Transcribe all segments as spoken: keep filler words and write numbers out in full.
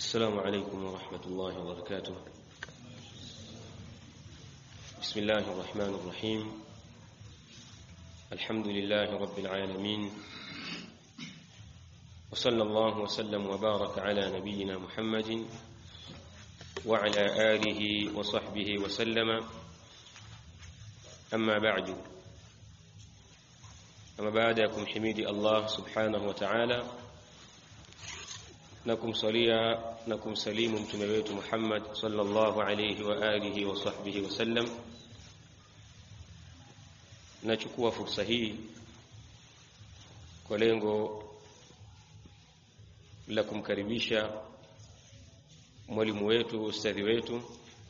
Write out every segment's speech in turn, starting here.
السلام عليكم ورحمة الله وبركاته. بسم الله الرحمن الرحيم. الحمد لله رب العالمين، وصلى الله وسلم وبارك على نبينا محمد وعلى آله وصحبه وسلم. أما بعد، أما بعدكم حميدي الله سبحانه وتعالى نكم صليا نكم سليم متمويت محمد صلى الله عليه وآله وصحبه وسلم. Nachukua fursa hii kwa lengo la kumkaribisha mwalimu wetu, ustadhi wetu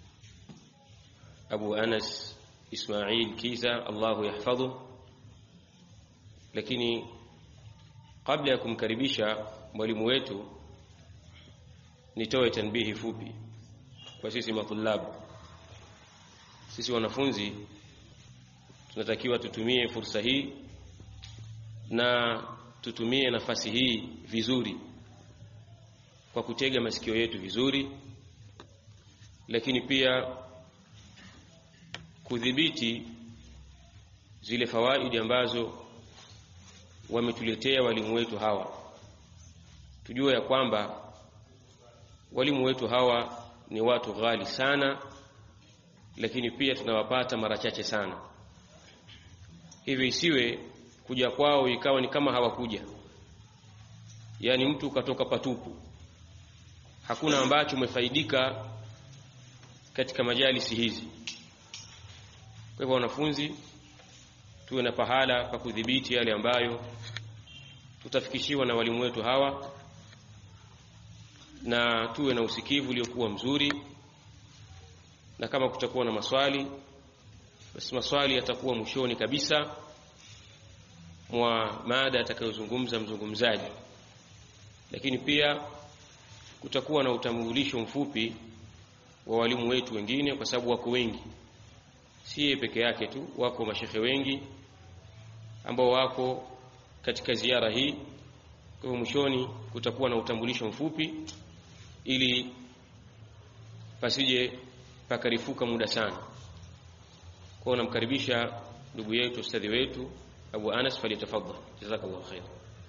Abu Anas Ismail Kiza, Allahu yahfadhu. Lakini kabla ya kumkaribisha mwalimu wetu, nitoe tanbihi fupi kwa sisi matulabu. Sisi wanafunzi tunatakiwa tutumie fursa hii na tutumie nafasi hii vizuri kwa kutega masikio yetu vizuri, lakini pia kudhibiti zile fawaidi ambazo wametuletea walimu wetu hawa. Tujue ya kwamba walimu wetu hawa ni watu ghali sana, lakini pia tunawapata mara chache sana. Hivi isiwe kuja kwao ikawa ni kama hawakuja, yani mtu katoka patupu, hakuna ambacho umefaidika katika majalisi hizi. Kwa hivyo wanafunzi, tuwe na pahala pa kudhibiti yale ambayo tutafikishiwa na walimu wetu hawa, na tuwe na usikivu uliokuwa mzuri. Na kama kutakuwa na maswali, basi maswali yatakuwa mwishoni kabisa mwa mada atakayozungumza mzungumzaji. Lakini pia kutakuwa na utambulisho mfupi wa walimu wetu wengine, kwa sababu wako wengi, si yeye peke yake tu, wako mashehe wengi ambao wako katika ziara hii. Kwa hivyo mwishoni kutakuwa na utambulisho mfupi ili pasije pakarifuka muda sana. Kwa namkaribisha ndugu yetu, ustadhi wetu Abu Anas, falyatafadhal. Jazakallahu khair.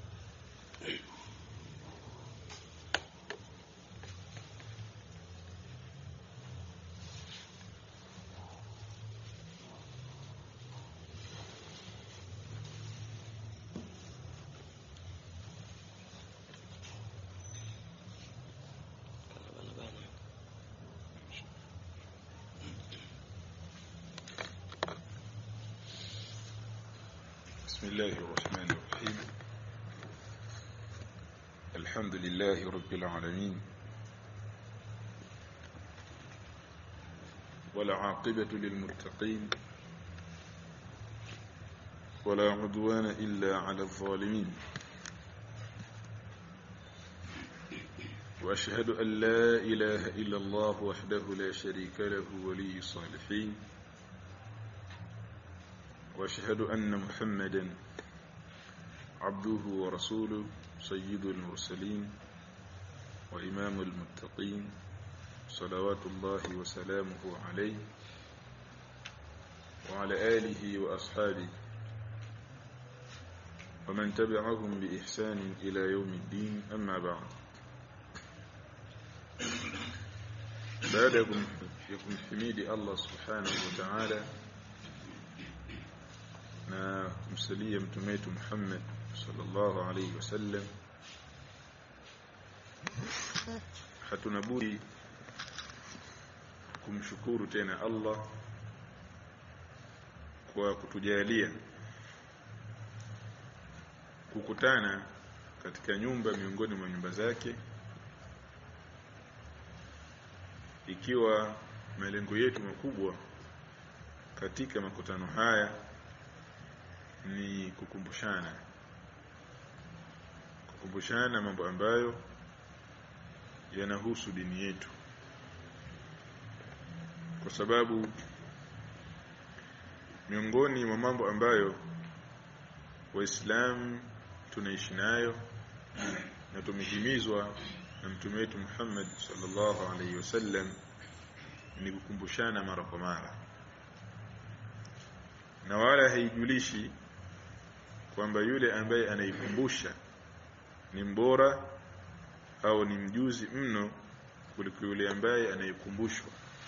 بسم الله الرحمن الرحيم. الحمد لله رب العالمين، والعاقبة للمتقين، ولا عدوان إلا على الظالمين. وأشهد أن لا إله إلا الله وحده لا شريك له ولي الصالحين. وأشهد أن محمدا عبده ورسوله سيد المرسلين وإمام المتقين، صلوات الله وسلامه عليه وعلى آله وأصحابه ومن تبعهم بإحسان إلى يوم الدين. أما بعد، بعدكم يكون حميد الله سبحانه وتعالى na kumsalia mtume wetu Muhammad sallallahu alayhi wasallam, hatuna budi kumshukuru tena Allah kwa kutujalia kukutana katika nyumba miongoni mwa nyumba zake, ikiwa malengo yetu makubwa katika makutano haya ni kukumbushana kukumbushana mambo ambayo yanahusu dini yetu, kwa sababu miongoni mwa mambo ambayo Waislamu tunaishi nayo na tumehimizwa na mtume wetu Muhammad sallallahu alaihi wasallam ni kukumbushana mara kwa mara, na wala haijulishi kwamba yule ambaye anaikumbusha ni mbora au ni mjuzi mno kuliko yule ambaye anayekumbushwa,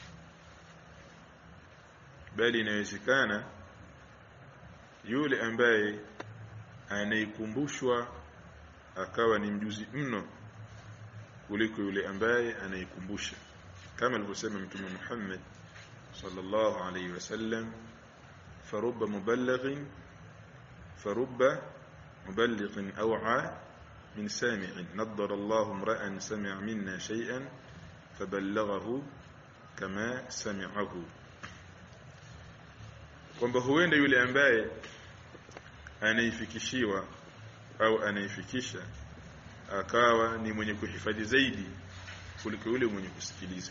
bali inawezekana yule ambaye anayekumbushwa akawa ni mjuzi mno kuliko yule ambaye anayekumbusha, kama alivyosema mtume Muhammad sallallahu alayhi wasallam, farubba muballighin farubba muballighin aw'a min sami'in naddara Allahu imra'an sami'a minna shay'an faballaghahu kama sami'ahu, kwamba huenda yule ambaye anaifikishiwa au anaifikisha akawa ni mwenye kuhifadhi zaidi kuliko yule mwenye kusikiliza.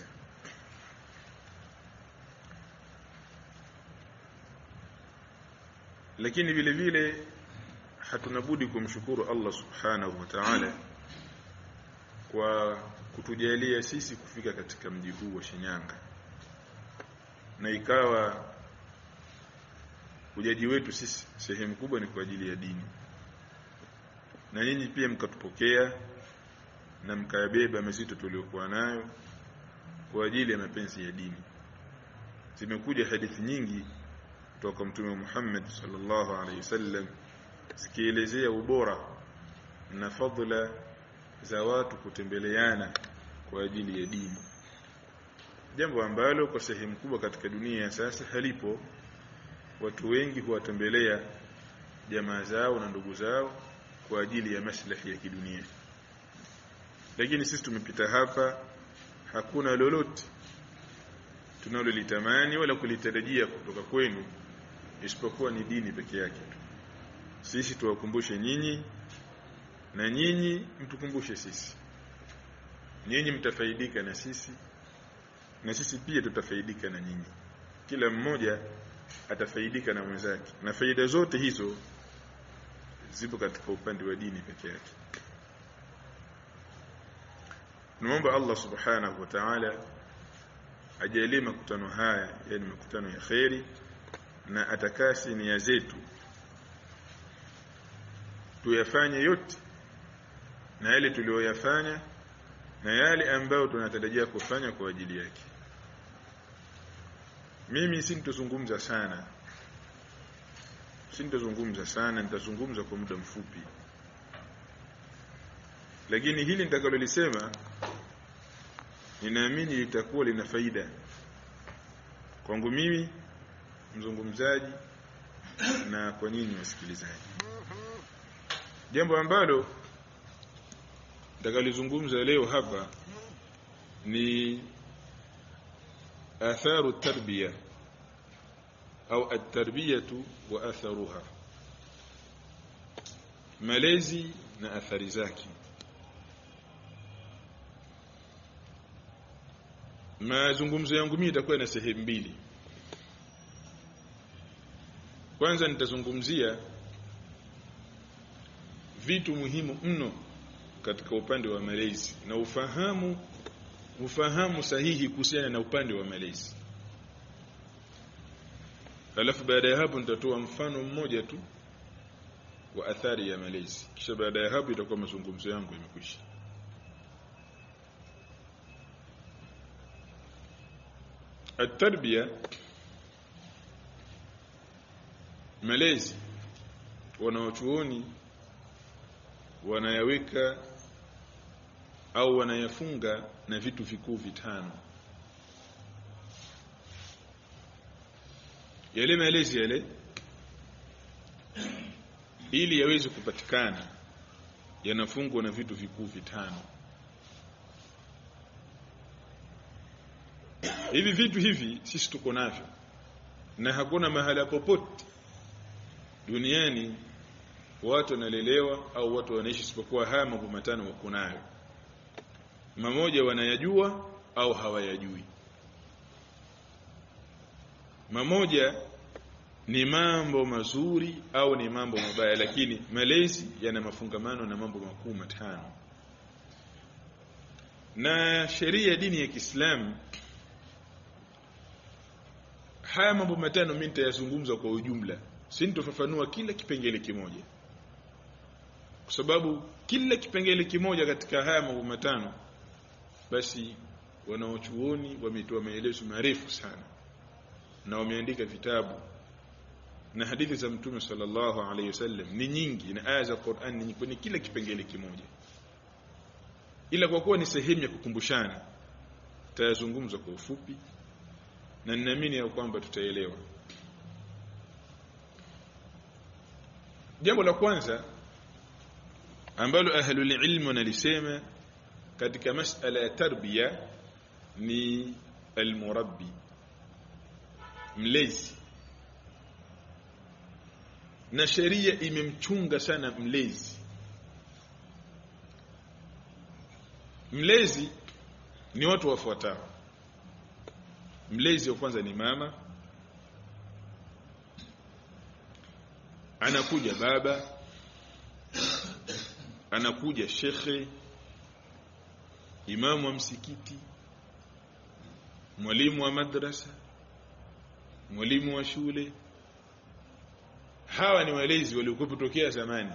Lakini vile vile hatunabudi kumshukuru Allah subhanahu wa ta'ala kwa kutujalia sisi kufika katika mji huu wa Shinyanga, na ikawa ujaji wetu sisi sehemu kubwa ni kwa ajili ya dini, na nyinyi pia mkatupokea na mkayabeba mazito tuliokuwa nayo kwa ajili ya mapenzi ya dini. Zimekuja hadithi nyingi kutoka mtume Muhammad sallallahu alaihi wasallam zikielezea ubora na fadhila za watu kutembeleana kwa ajili ya dini, jambo ambalo kwa sehemu kubwa katika dunia sasa halipo. Watu wengi huwatembelea jamaa zao na ndugu zao kwa ajili ya maslahi ya kidunia, lakini sisi tumepita hapa, hakuna lolote tunalolitamani wala kulitarajia kutoka kwenu isipokuwa ni dini peke yake. Sisi tuwakumbushe nyinyi na nyinyi mtukumbushe sisi, nyinyi mtafaidika na sisi na sisi pia tutafaidika na nyinyi, kila mmoja atafaidika na mwenzake, na faida zote hizo zipo katika upande wa dini peke yake. Tunaomba Allah subhanahu wa ta'ala ajalie makutano haya yani makutano ya khairi, na atakasi nia zetu tuyafanye yote, na yale tuliyoyafanya na yale ambayo tunatarajia kufanya kwa ajili yake. Mimi sintozungumza sana sintozungumza sana nitazungumza kwa muda mfupi, lakini hili nitakalolisema ninaamini litakuwa lina faida kwangu mimi mzungumzaji na kwa nyinyi wasikilizaji. Jambo ambalo nitakalizungumza leo hapa ni atharu tarbiya au at-tarbiyatu wa atharuha, malezi na athari zake. Mazungumzo yangu mimi itakuwa na sehemu mbili. Kwanza nitazungumzia vitu muhimu mno katika upande wa malezi na ufahamu ufahamu sahihi kuhusiana na upande wa malezi. Alafu baada ya hapo nitatoa mfano mmoja tu wa athari ya malezi, kisha baada ya hapo itakuwa mazungumzo yangu yamekwisha. At-tarbiya, malezi, wanawachuoni wanayaweka au wanayafunga na vitu vikuu vitano. Yale malezi yale ili yaweze kupatikana yanafungwa na vitu vikuu vitano. Hivi vitu hivi sisi tuko navyo, na hakuna mahala popote duniani watu wanalelewa au watu wanaishi isipokuwa haya mambo matano wako nayo. Mamoja wanayajua au hawayajui. Mamoja ni mambo mazuri au ni mambo mabaya, lakini malezi yana mafungamano na mambo makuu matano. Na sheria ya dini ya Kiislamu, haya mambo matano mimi nitayazungumza kwa ujumla, sintofafanua kila kipengele kimoja, kwa sababu kila kipengele kimoja katika haya mambo matano basi wanaochuoni wametoa maelezo marefu sana na wameandika vitabu, na hadithi za Mtume sallallahu alaihi wasallam ni nyingi, na aya za Qur'an ni nyingi kwenye kila kipengele kimoja. Ila kwa kuwa ni sehemu ya kukumbushana, tutayazungumza kwa ufupi na ninaamini ya kwamba tutaelewa. Jambo la kwanza ambalo ahlul ilm wanalisema katika masala ya tarbia ni almurabbi, mlezi. Na sheria imemchunga sana mlezi. Mlezi ni watu wafuatao. Mlezi wa kwanza ni mama, anakuja baba, anakuja shekhe, imamu wa msikiti, mwalimu wa madrasa, mwalimu wa shule. Hawa ni walezi waliokuwa kutokea zamani.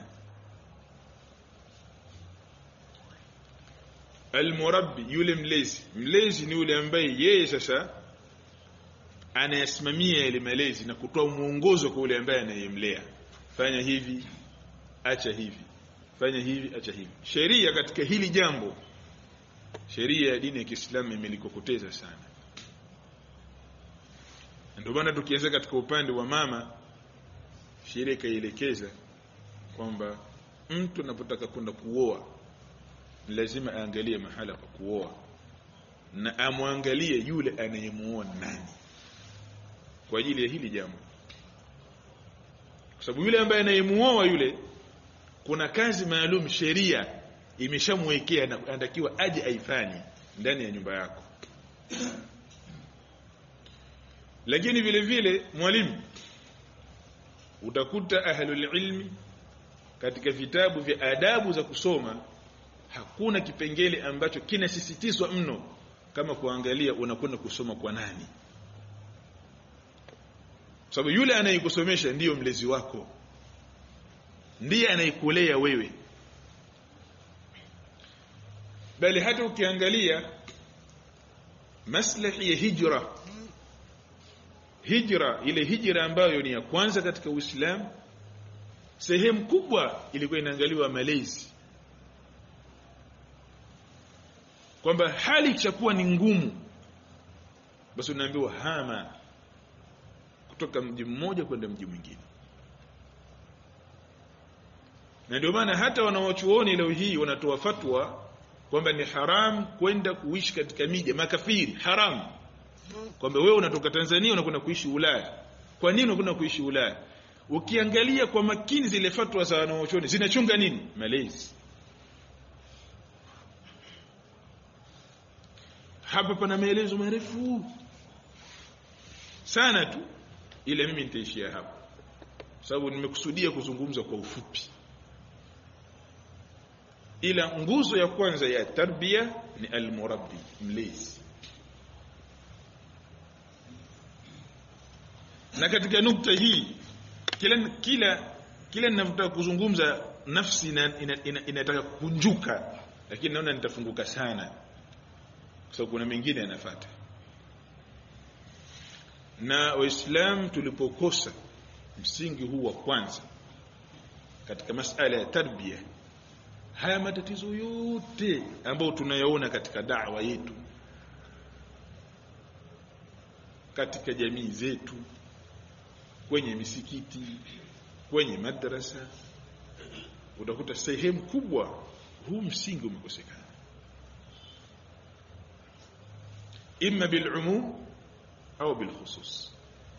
Almurabbi, yule mlezi. Mlezi ni yule ambaye yeye sasa anayasimamia ile malezi na kutoa mwongozo kwa yule ambaye anayemlea. Fanya hivi, acha hivi. Fanya hivi, acha hivi. Sheria katika hili jambo, sheria ya dini ya Kiislamu imelikokoteza sana. Ndio maana tukianza katika upande wa mama, sheria ikaielekeza kwamba mtu anapotaka kwenda kuoa lazima aangalie mahala pa kuoa, na amwangalie yule anayemuoa nani kwa ajili ya hili jambo. Kwa sababu yule ambaye anayemuoa yule, kuna kazi maalum sheria imeshamwekea na anatakiwa aje aifanye ndani ya nyumba yako. Lakini vile vile mwalimu, utakuta ahlul ilmi katika vitabu vya adabu za kusoma hakuna kipengele ambacho kinasisitizwa mno kama kuangalia unakwenda kusoma kwa nani. Sababu yule anayekusomesha ndiyo mlezi wako, ndiye anayekulea wewe. Bali hata ukiangalia maslahi ya hijra, hijra ile hijra ambayo ni ya kwanza katika Uislamu, sehemu kubwa ilikuwa inaangaliwa malezi. Kwamba hali ikishakuwa ni ngumu, basi unaambiwa hama kutoka mji mmoja kwenda mji mwingine. Na ndio maana hata wanawachuoni leo hii wanatoa fatwa kwamba ni haram kwenda kuishi katika miji makafiri, haram. Kwamba wewe unatoka Tanzania unakwenda kuishi Ulaya. Kwa nini unakwenda kuishi Ulaya? Ukiangalia kwa makini zile fatwa za wanawachuoni zinachunga nini? Malezi. Hapa pana maelezo marefu sana tu, ila mimi nitaishia hapa sababu nimekusudia kuzungumza kwa ufupi. Ila nguzo ya kwanza ya tarbia ni almurabbi, mlezi. Na katika nukta hii kila kila kila ninataka kuzungumza nafsi inataka ina, ina, ina kunjuka, lakini naona nitafunguka sana kwa sababu kuna mengine yanafuata. Na Waislamu tulipokosa msingi huu wa kwanza katika masala ya tarbia, haya matatizo yote ambayo tunayaona katika da'wa yetu, katika jamii zetu, kwenye misikiti, kwenye madrasa, utakuta sehemu kubwa huu msingi umekosekana, imma bil umum au bil khusus.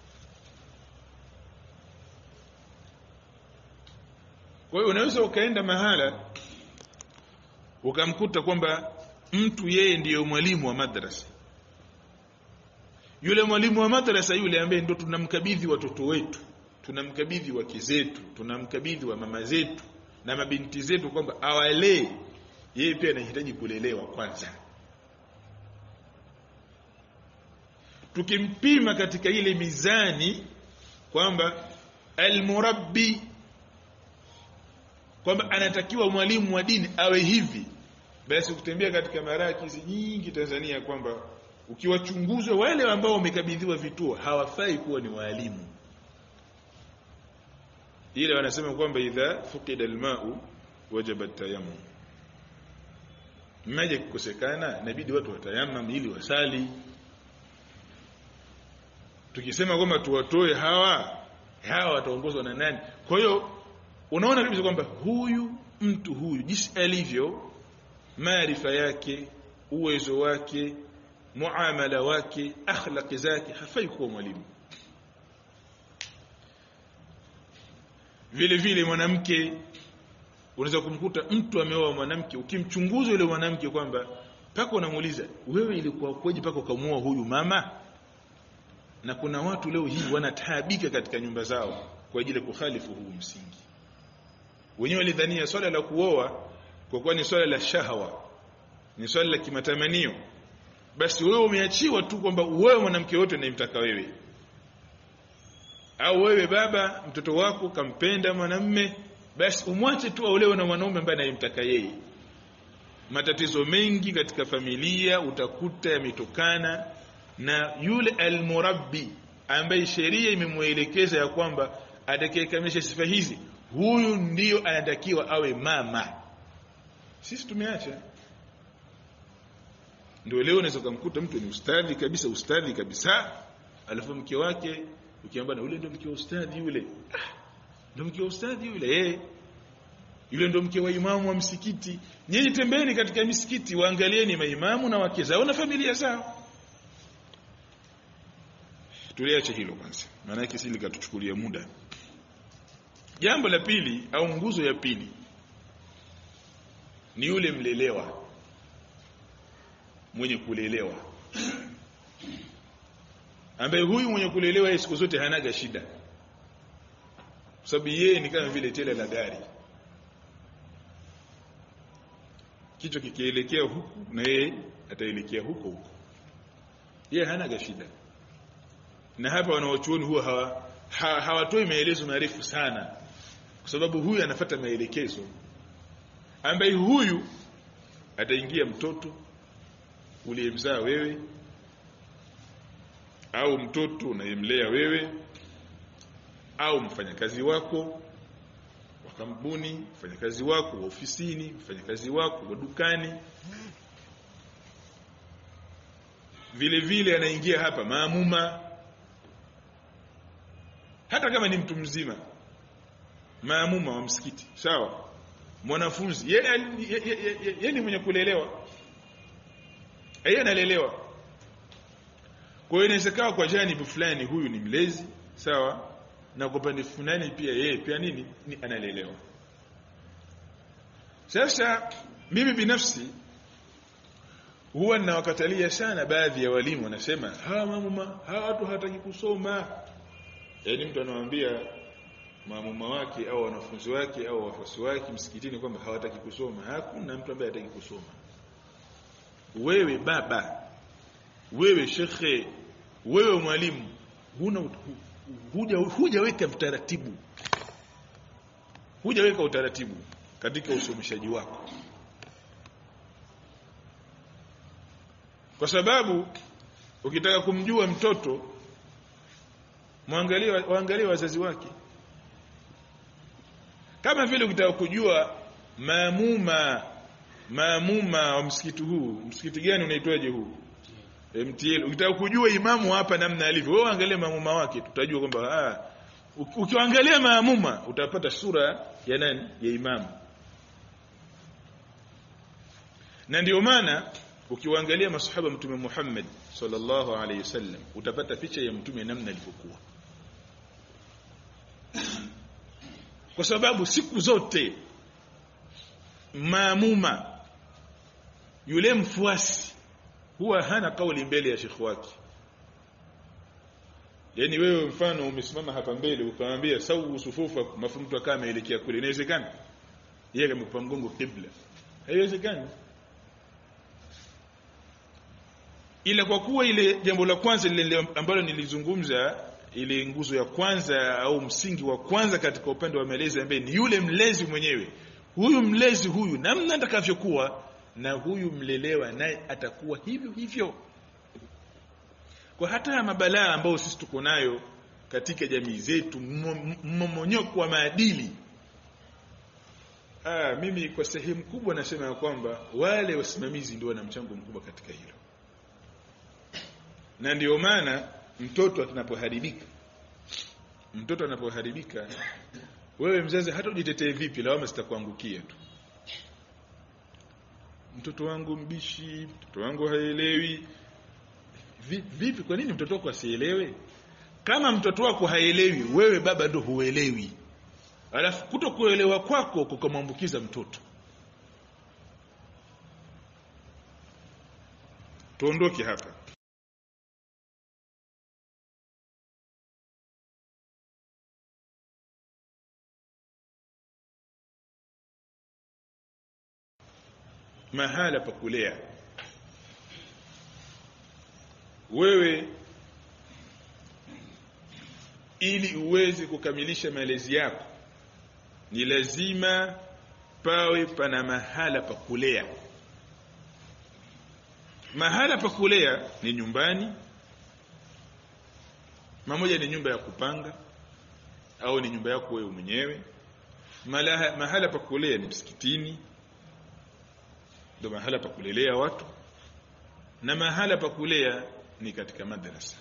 Kwa hiyo unaweza ukaenda mahala ukamkuta kwamba mtu yeye ndiyo mwalimu wa madrasa. Yule mwalimu wa madrasa yule ambaye ndo tunamkabidhi watoto wetu, tunamkabidhi wake zetu, tunamkabidhi wa mama zetu na mabinti zetu kwamba awalee, yeye pia anahitaji kulelewa kwanza. tukimpima katika ile mizani kwamba almurabbi, kwamba anatakiwa mwalimu wa dini awe hivi, basi ukitembea katika marakizi nyingi Tanzania kwamba ukiwachunguza wale ambao wamekabidhiwa vituo hawafai kuwa ni walimu. Ile wanasema kwamba idha fuqida alma'u wajaba at-tayammum, maji kukosekana inabidi watu watayammam ili wasali. Tukisema kwamba tuwatoe hawa hawa wataongozwa na nani? Kwa hiyo unaona kabisa kwamba huyu mtu huyu jinsi alivyo, maarifa yake, uwezo wake, muamala wake, akhlaqi zake, hafai kuwa mwalimu. Vile vile mwanamke, unaweza kumkuta mtu ameoa mwanamke, ukimchunguza yule mwanamke kwamba paka unamuuliza wewe ilikuwa kwaje paka ukamuoa huyu mama? Na kuna watu leo hii wanataabika katika nyumba zao kwa ajili ya kukhalifu huu msingi. Wenyewe walidhania swala la kuoa kwa kuwa ni swala la shahawa, ni swala la kimatamanio, basi wewe umeachiwa tu kwamba wewe mwanamke wote unayemtaka wewe, au wewe baba mtoto wako kampenda mwanamume, basi umwache tu aolewe na mwanaume ambaye anayemtaka yeye. Matatizo mengi katika familia utakuta yametokana na yule almurabbi ambaye sheria imemuelekeza ya kwamba atakayekamilisha sifa hizi, huyu ndiyo anatakiwa awe mama. Sisi tumeacha. Ndio leo unaweza kumkuta mtu ni ustadhi kabisa, ustadhi kabisa, alafu mke wake ukiambana yule ndio mke wa ustadhi yule, ah, ndio mke wa ustadhi yule, eh, yule ndio mke wa imamu wa msikiti. Nyinyi tembeni katika misikiti, waangalieni maimamu na wake zao na familia zao. Tuliache hilo kwanza, maana yake sisi likatuchukulia muda. Jambo la pili au nguzo ya pili ni yule mlelewa, mwenye kulelewa, ambaye huyu mwenye kulelewa siku zote hanaga shida, sababu yeye ni kama vile tela la gari, kichwa kikielekea huku na yeye ataelekea huko huko, yeye hanaga shida. Na hapa wanaochuoni huwa hawa, ha, hawatoi maelezo marefu sana, kwa sababu huyu anafuata maelekezo, ambaye huyu ataingia mtoto uliyemzaa wewe au mtoto unayemlea wewe au mfanyakazi wako wa kampuni, mfanyakazi wako wa ofisini, mfanyakazi wako wa dukani. Vile vile anaingia hapa maamuma, hata kama ni mtu mzima, maamuma wa msikiti, sawa, mwanafunzi, yeye yeye ni mwenye kulelewa, yeye analelewa. Kwa hiyo inawezekana kwa janibu fulani huyu ni mlezi, sawa, na kwa pande fulani pia yeye pia nini ni analelewa. Sasa mimi binafsi huwa ninawakatalia sana baadhi ya walimu, wanasema hawa maamuma hawa watu hawataki kusoma. Yaani mtu anawaambia maamuma wake au wanafunzi wake au wafuasi wake msikitini kwamba hawataki kusoma. Hakuna mtu ambaye hataki kusoma. Wewe baba, wewe shekhe, wewe mwalimu, huna huja hujaweka utaratibu, hujaweka utaratibu katika usomeshaji wako, kwa sababu ukitaka kumjua mtoto muangalie waangalie wazazi wake. Kama vile ukitaka kujua maamuma maamuma wa msikiti huu, msikiti gani unaitwaje huu, M T L, ukitaka kujua imamu hapa namna alivyo, wewe angalia maamuma wake, tutajua kwamba ah, ukiangalia maamuma utapata sura ya nani, ya imamu. Na ndio maana ukiangalia masahaba mtume Muhammad sallallahu alayhi wasallam utapata picha ya mtume namna alivyokuwa, kwa sababu siku zote maamuma, yule mfuasi, huwa hana kauli mbele ya shekhi wake. Yaani wewe mfano umesimama hapa mbele ukamwambia sawu sufufa, mafu mtu akawa ameelekea kule, inawezekana? Yeye amekupa mgongo kibla, haiwezekani. ila kwa kuwa ile jambo la kwanza lile ambalo nilizungumza, ile nguzo ya kwanza au msingi wa kwanza katika upande wa malezi ambaye ni yule mlezi mwenyewe, huyu mlezi huyu namna atakavyokuwa na huyu mlelewa naye atakuwa hivyo hivyo. Kwa hata mabalaa ambayo sisi tuko nayo katika jamii zetu, mmomonyoko wa maadili, ah mimi kwa sehemu kubwa nasema ya kwamba wale wasimamizi ndio wana mchango mkubwa katika hilo. Na ndio maana mtoto anapoharibika mtoto anapoharibika wewe mzazi hata ujitetee vipi, lawama zitakuangukia tu. Mtoto wangu mbishi, mtoto wangu haelewi. Vipi? Kwa nini mtoto wako asielewe? Kama mtoto wako haelewi, wewe baba ndo huelewi, alafu kutokuelewa kwako kukamwambukiza mtoto. Tuondoke hapa. Mahala pa kulea. Wewe ili uweze kukamilisha malezi yako ni lazima pawe pana mahala pa kulea. Mahala pa kulea ni nyumbani, mamoja ni nyumba ya kupanga au ni nyumba yako wewe mwenyewe. Mahala, mahala pa kulea ni msikitini, ndio mahala pa kulelea watu, na mahala pa kulea ni katika madrasa.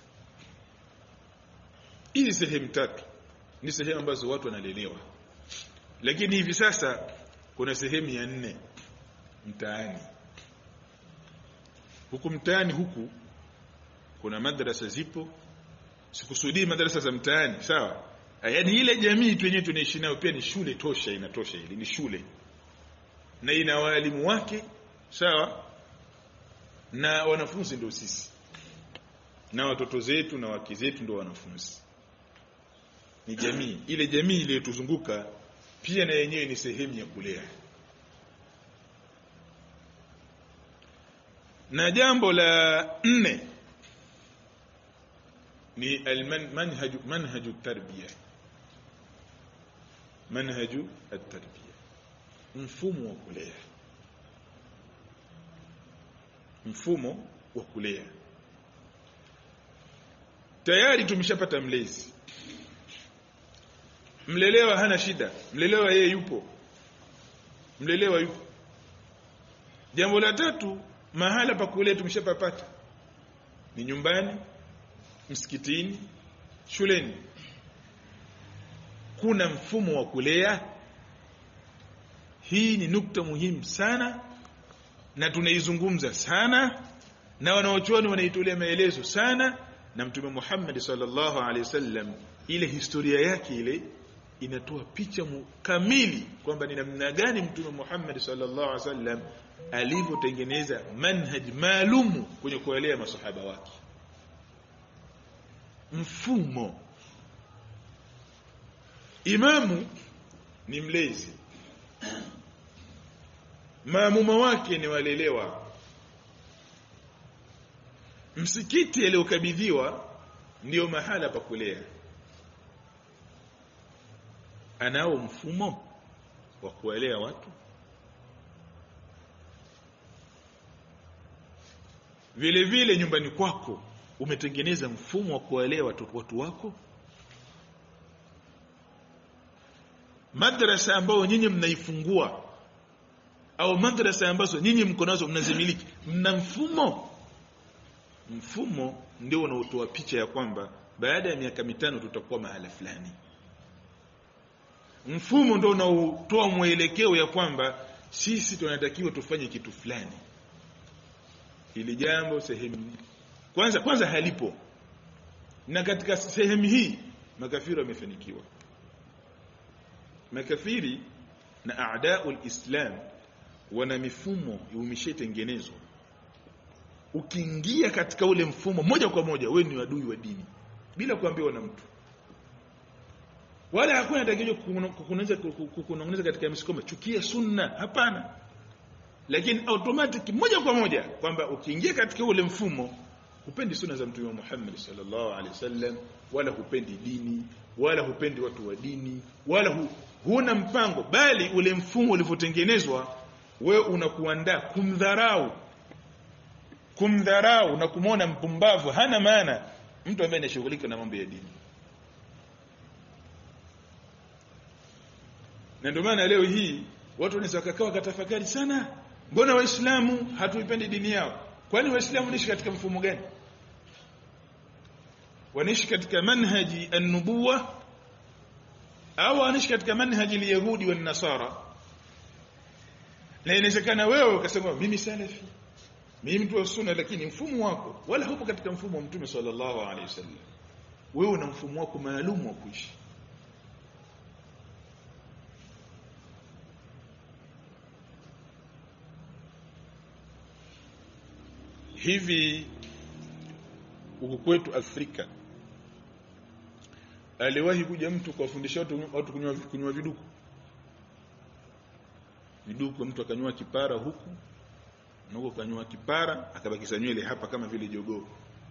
Hizi sehemu tatu ni sehemu ambazo watu wanalelewa. Lakini hivi sasa kuna sehemu ya nne, mtaani. Huku mtaani huku kuna madrasa zipo. Sikusudii madrasa za mtaani, sawa? Yaani ile jamii tu yenyewe tunaishi nayo pia ni shule tosha, inatosha. Ile ni shule na ina walimu wake, sawa? Na wanafunzi ndio sisi, na watoto zetu na wake zetu ndio wanafunzi. Ni jamii. Ile jamii ile tuzunguka pia na yenyewe ni sehemu ya kulea. Na jambo la nne ni almanhaj manhaju tarbiyah. Manhaju at-tarbiyah, mfumo wa kulea. Mfumo wa kulea. Tayari tumeshapata mlezi. Mlelewa hana shida, mlelewa yeye yupo. Mlelewa yupo. Jambo la tatu, mahala pa kulea tumeshapapata. Ni nyumbani, msikitini, shuleni. Kuna mfumo wa kulea. Hii ni nukta muhimu sana na tunaizungumza sana, na wanaochuoni wanaitolea maelezo sana. Na Mtume Muhammad sallallahu alaihi wasallam ile historia yake ile inatoa picha kamili kwamba ni namna gani Mtume Muhammad sallallahu alaihi wasallam alivyotengeneza manhaj maalum kwenye kuelea masahaba wake. Mfumo. Imamu ni mlezi, maamuma wake ni walelewa. Msikiti aliyokabidhiwa ndio mahala pa kulea. Anao mfumo wa kuelea watu. Vile vile nyumbani kwako umetengeneza mfumo wa kuelea watu, watu wako. Madrasa ambao nyinyi mnaifungua au madrasa ambazo nyinyi mko nazo mnazimiliki, mna mfumo. Mfumo ndio unaotoa picha ya kwamba baada ya miaka mitano tutakuwa mahala fulani. Mfumo ndio unaotoa mwelekeo ya kwamba sisi tunatakiwa tufanye kitu fulani. Ili jambo sehemu kwanza kwanza halipo, na katika sehemu hii makafiri wamefanikiwa. Makafiri na aadaul Islam wana mifumo imeshatengenezwa. Ukiingia katika ule mfumo moja kwa moja wewe ni adui wa dini bila kuambiwa na mtu. Wala hakuna tatizo kukunongeza kukunongeza katika misikoma chukia sunna, hapana. Lakini automatic moja kwa moja kwamba ukiingia katika ule mfumo hupendi sunna za Mtume Muhammad sallallahu alaihi wasallam, wala hupendi dini, wala hupendi watu wa dini, wala hu, huna mpango, bali ule mfumo ulivyotengenezwa wewe unakuandaa kumdharau kumdharau na kumuona mpumbavu, hana maana mtu ambaye anashughulika na mambo ya dini. Na ndio maana leo hii watu wanaweza kukaa katafakari sana, mbona waislamu hatuipendi dini yao? Kwani waislamu wanaishi katika mfumo gani? Wanaishi katika manhaji an-nubuwa au wanaishi katika manhaji al-yahudi wa nasara? Na inawezekana wewe ukasema mimi salafi, mimi mtu wa sunna, lakini mfumo wako wala hupo katika mfumo wa Mtume sallallahu alaihi wasallam. Wewe una mfumo wako maalum wa kuishi. Hivi huko kwetu Afrika aliwahi kuja mtu kuwafundisha watu watu kunywa kunywa viduku viduku mtu akanywa kipara huku na huko kanywa kipara akabakisha nywele hapa kama vile jogoo?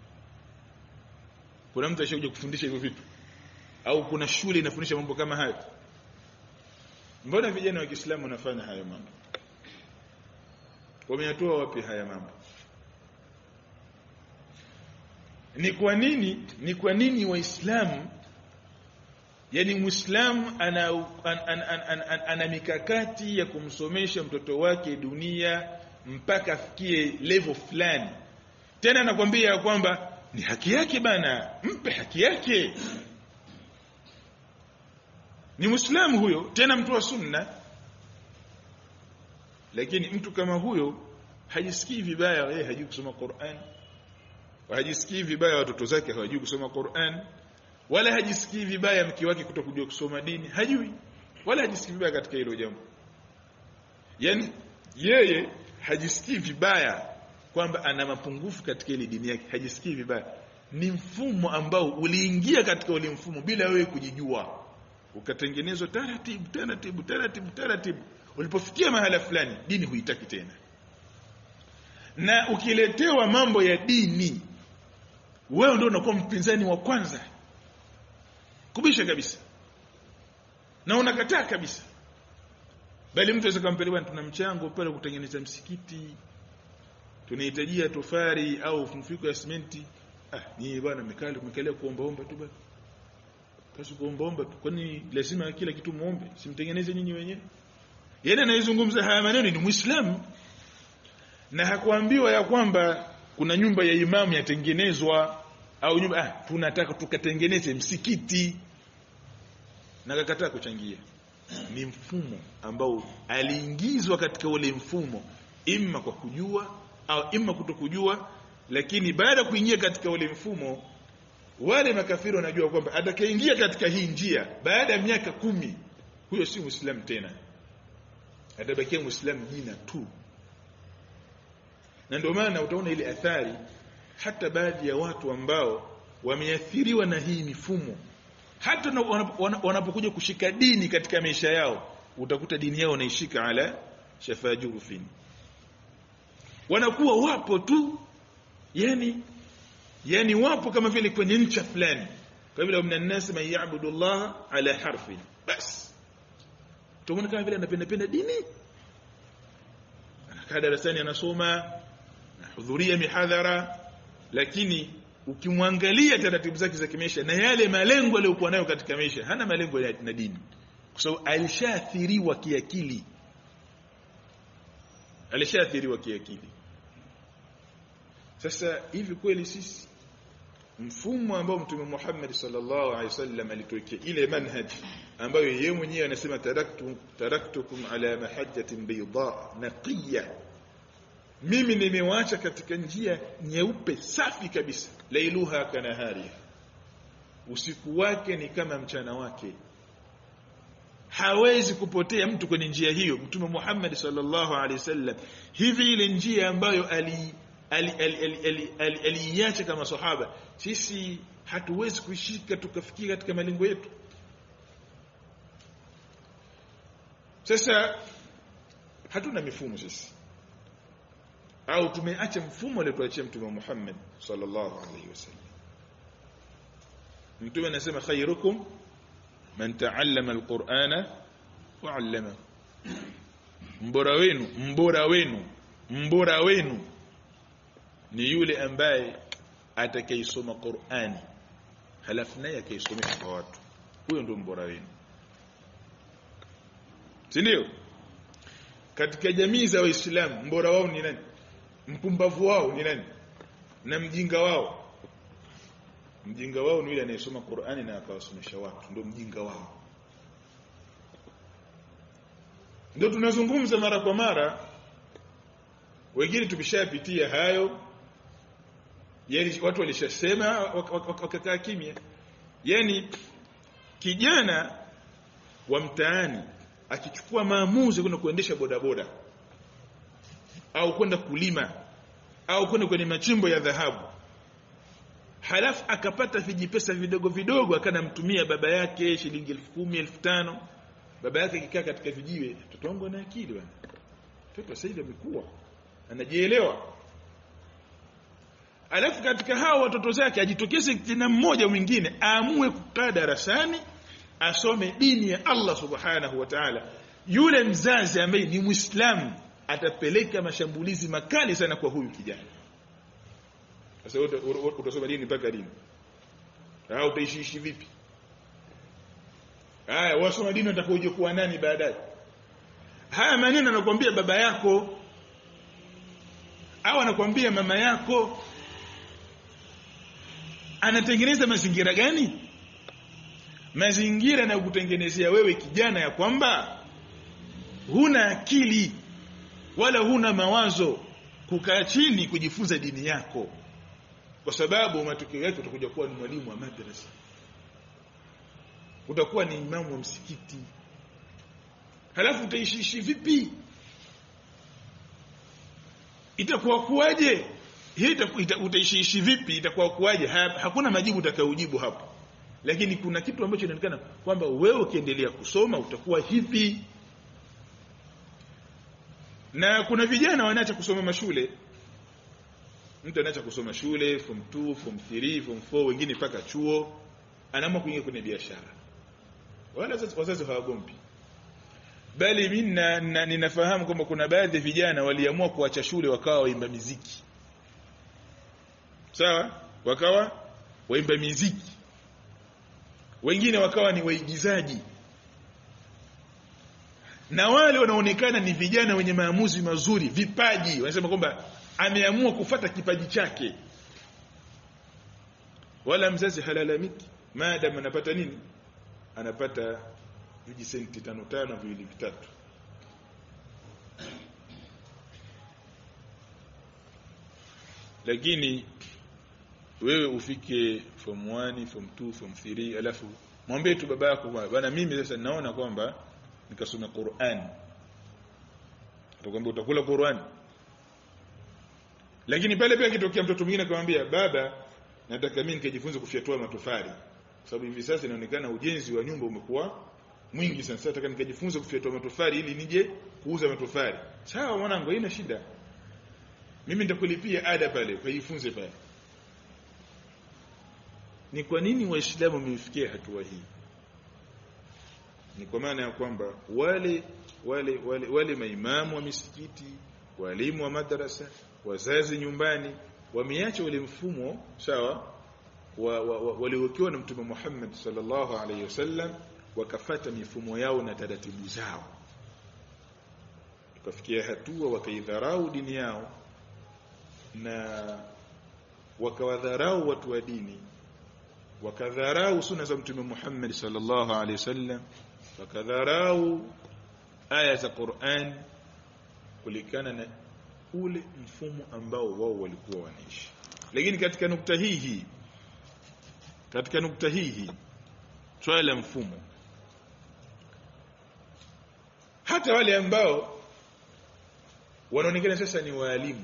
Kuna mtu ashaje kufundisha hivyo vitu? Au kuna shule inafundisha mambo kama hayo? Mbona vijana wa Kiislamu wanafanya hayo mambo? Wameyatoa wapi haya mambo? Ni kwa nini ni kwa nini waislamu, yani muislamu ana ana, ana, ana, ana mikakati ya kumsomesha mtoto wake dunia mpaka afikie level fulani, tena anakuambia kwamba ni haki yake bana, mpe haki yake. Ni muislamu huyo, tena mtu wa sunna, lakini mtu kama huyo hajisikii vibaya yeye hajui kusoma Qur'an, hajisikii vibaya watoto zake hawajui kusoma Qur'an, wala hajisikii vibaya mke wake kutokujua kusoma dini, hajui, wala hajisikii vibaya katika hilo jambo. Yani yeye hajisikii vibaya kwamba ana mapungufu katika ile dini yake, hajisikii vibaya. Ni mfumo ambao uliingia katika ule mfumo bila wewe kujijua, ukatengenezwa taratibu taratibu taratibu taratibu. Ulipofikia mahala fulani, dini huitaki tena. Na ukiletewa mambo ya dini, wewe ndio unakuwa mpinzani wa kwanza kubisha kabisa, na unakataa kabisa. Bali mtu aweza kumpeleka, tuna mchango pale kutengeneza msikiti, tunahitajia tofari au mfuko ya simenti. Ah, ni bwana mekali mekalia kuomba omba tu bwana, kazi kuomba omba tu, kwani lazima kila kitu muombe? Simtengeneze nyinyi wenyewe. Yeye anayezungumza haya maneno ni Muislamu, na hakuambiwa ya kwamba kuna nyumba ya imamu yatengenezwa au nyumba, ah tunataka tukatengeneze msikiti, na kakataa kuchangia. Ni mfumo ambao aliingizwa katika ule mfumo, imma kwa kujua au imma kutokujua. Lakini baada kuingia katika ule mfumo, wale makafiri wanajua kwamba atakayeingia katika hii njia baada ya miaka kumi, huyo si Muislamu tena, atabakia Muislamu jina tu. Na ndio maana utaona ile athari, hata baadhi ya watu ambao wameathiriwa na hii mifumo, hata wanapokuja kushika dini katika maisha yao, utakuta dini yao wanaishika ala shafajurufin, wanakuwa wapo tu, yani yani wapo kama vile kwenye ncha fulani, kabla mna nasi man yaabudu Allah ala harfi, bas tumeona kama vile anapenda penda dini, anakaa darasani anasoma, anahudhuria mihadhara, lakini ukimwangalia taratibu zake za kimaisha na yale malengo aliyokuwa nayo katika maisha, hana malengo ya dini, kwa sababu alishaathiriwa kiakili, alishaathiriwa kiakili. Sasa hivi kweli sisi mfumo ambao Mtume Muhammad sallallahu alaihi wasallam alituwekea, ile manhaji ambayo yeye mwenyewe anasema taraktu taraktukum ala mahajjatin bayda naqiyya, mimi nimewaacha katika njia nyeupe safi kabisa, lailuha kanahari, usiku wake ni kama mchana wake. Hawezi kupotea mtu kwenye njia hiyo. Mtume Muhammad sallallahu alaihi wasallam hivi ile njia ambayo ali aliiacha kama sahaba, sisi hatuwezi kuishika tukafikia katika malengo yetu. Sasa hatuna mifumo sisi, au tumeacha mfumo aliotuachia Mtume Muhammad sallallahu alaihi wasallam. Mtume anasema khairukum man ta'allama alqur'ana wa 'allama. Mbora wenu, mbora wenu, mbora wenu ni yule ambaye atakayesoma Qur'ani halafu naye akaisomesha kwa watu. Huyo ndio mbora wenu. Si ndio? Katika jamii za Waislamu mbora wao ni nani? Mpumbavu wao ni nani? Na mjinga wao. Mjinga wao ni yule anayesoma Qur'ani na akawasomesha watu, ndio mjinga wao. Ndio tunazungumza mara kwa mara, wengine tumeshapitia hayo. Yaani watu walishasema wakakaa kimya. Yaani kijana wa mtaani akichukua maamuzi kwenda kuendesha bodaboda au kwenda kulima au kwenda kwenye machimbo ya dhahabu, halafu akapata vijipesa vidogo vidogo akanamtumia baba yake shilingi elfu kumi, elfu tano, baba yake akikaa katika vijiwe, mtoto wangu ana akili bwana, mtoto sasa hivi amekuwa anajielewa. Alafu katika hao watoto zake ajitokeze tena mmoja mwingine aamue kukaa darasani asome dini ya Allah subhanahu wa ta'ala. Yule mzazi ambaye ni Muislamu atapeleka mashambulizi makali sana kwa huyu kijana. Sasa utasoma dini mpaka dini, au utaishiishi vipi? Haya, wasoma dini utakoje kuwa nani baadaye? Haya maneno anakuambia baba yako au anakuambia mama yako, anatengeneza mazingira gani? Mazingira na kutengenezea wewe kijana ya kwamba huna akili wala huna mawazo kukaa chini kujifunza dini yako, kwa sababu matokeo yake utakuja kuwa ni mwalimu wa madrasa, utakuwa ni imamu wa msikiti. Halafu utaishiishi vipi? Itakuwa kuaje? Hii utaishiishi vipi? Itakuwa kuaje? Ha, hakuna majibu utakayojibu hapo. Lakini kuna kitu ambacho inaonekana kwamba wewe ukiendelea kusoma utakuwa hivi. Na kuna vijana wanaacha kusoma mashule. Mtu anaacha kusoma shule form two, form three, form four, wengine paka chuo, anaamua kuingia kwenye biashara. Wala wazazi hawagombi. Bali mimi na, ninafahamu kwamba kuna baadhi ya vijana waliamua kuacha shule wakawa waimba muziki. Sawa? Wakawa waimba muziki. Wengine wakawa ni waigizaji. Na wale wanaonekana ni vijana wenye maamuzi mazuri, vipaji. Wanasema kwamba ameamua kufata kipaji chake. Wala mzazi halalamiki, maadamu anapata nini? Anapata vijisenti tano tano viwili vitatu. Lakini wewe ufike form one, form two, form three, alafu mwambie tu baba yako bwana, mimi sasa naona kwamba nikasoma Qur'an. Utakwambia utakula Qur'an. Lakini pale pia kitokea mtoto mwingine akamwambia baba, nataka mimi nikajifunze kufyatua matofali, kwa sababu hivi sasa inaonekana ujenzi wa nyumba umekuwa mwingi sana. Sasa nataka nikajifunze kufyatua matofali ili nije kuuza matofali. Sawa mwanangu, haina shida. Mimi nitakulipia ada pale, ukajifunze pale. Ni kwa nini Waislamu wamefikia hatua hii? Ni kwa maana ya kwamba wale wale wale wale maimamu wa misikiti, walimu wa madrasa, wazazi nyumbani wameacha ule mfumo sawa wa, wa, wa, waliowekewa na Mtume Muhammad sallallahu alaihi wasallam, wakafata mifumo yao na taratibu zao. Tukafikia hatua wakaidharau dini yao na wakawadharau watu wa dini, wakadharau sunna za Mtume Muhammad sallallahu alaihi wasallam, wakadharau aya za Qur'an kulikana na ule mfumo ambao wao walikuwa wanaishi. Lakini katika nukta hii hii katika nukta hii hii swala la mfumo, hata wale ambao wanaonekana sasa ni walimu,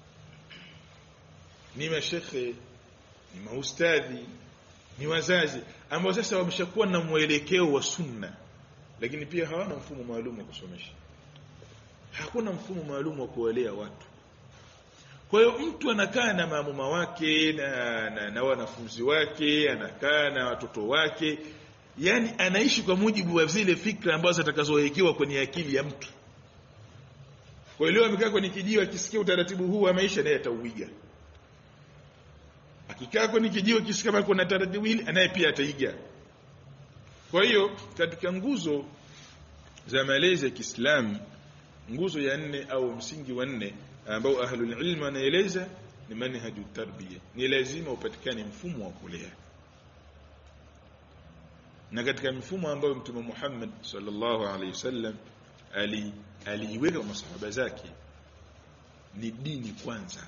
ni mashekhe, ni maustadhi, ni wazazi ambao sasa wameshakuwa na mwelekeo wa sunna, lakini pia hawana mfumo maalum wa kusomesha. Hakuna mfumo maalum wa kuwalea watu. Kwa hiyo mtu anakaa na maamuma wake na, na, na wanafunzi wake, anakaa na watoto wake, yani anaishi kwa mujibu wa zile fikra ambazo atakazowekewa kwenye akili ya mtu. Kwa hiyo leo amekaa kwenye kijiwe, akisikia utaratibu huu wa maisha naye atauiga. Akikaa kwenye kijiwe akisikia kama kuna taratibu hili naye pia ataiga. Kwa hiyo katika nguzo za malezi ya Kiislamu, nguzo ya nne au msingi wa nne ambao ahlul ilm wanaeleza ni manhaju tarbiya. Ni lazima upatikane mfumo wa kulea. Na katika mfumo ambao Mtume Muhammad sallallahu alaihi wasallam ali aliiweka kwa masahaba zake ni dini kwanza,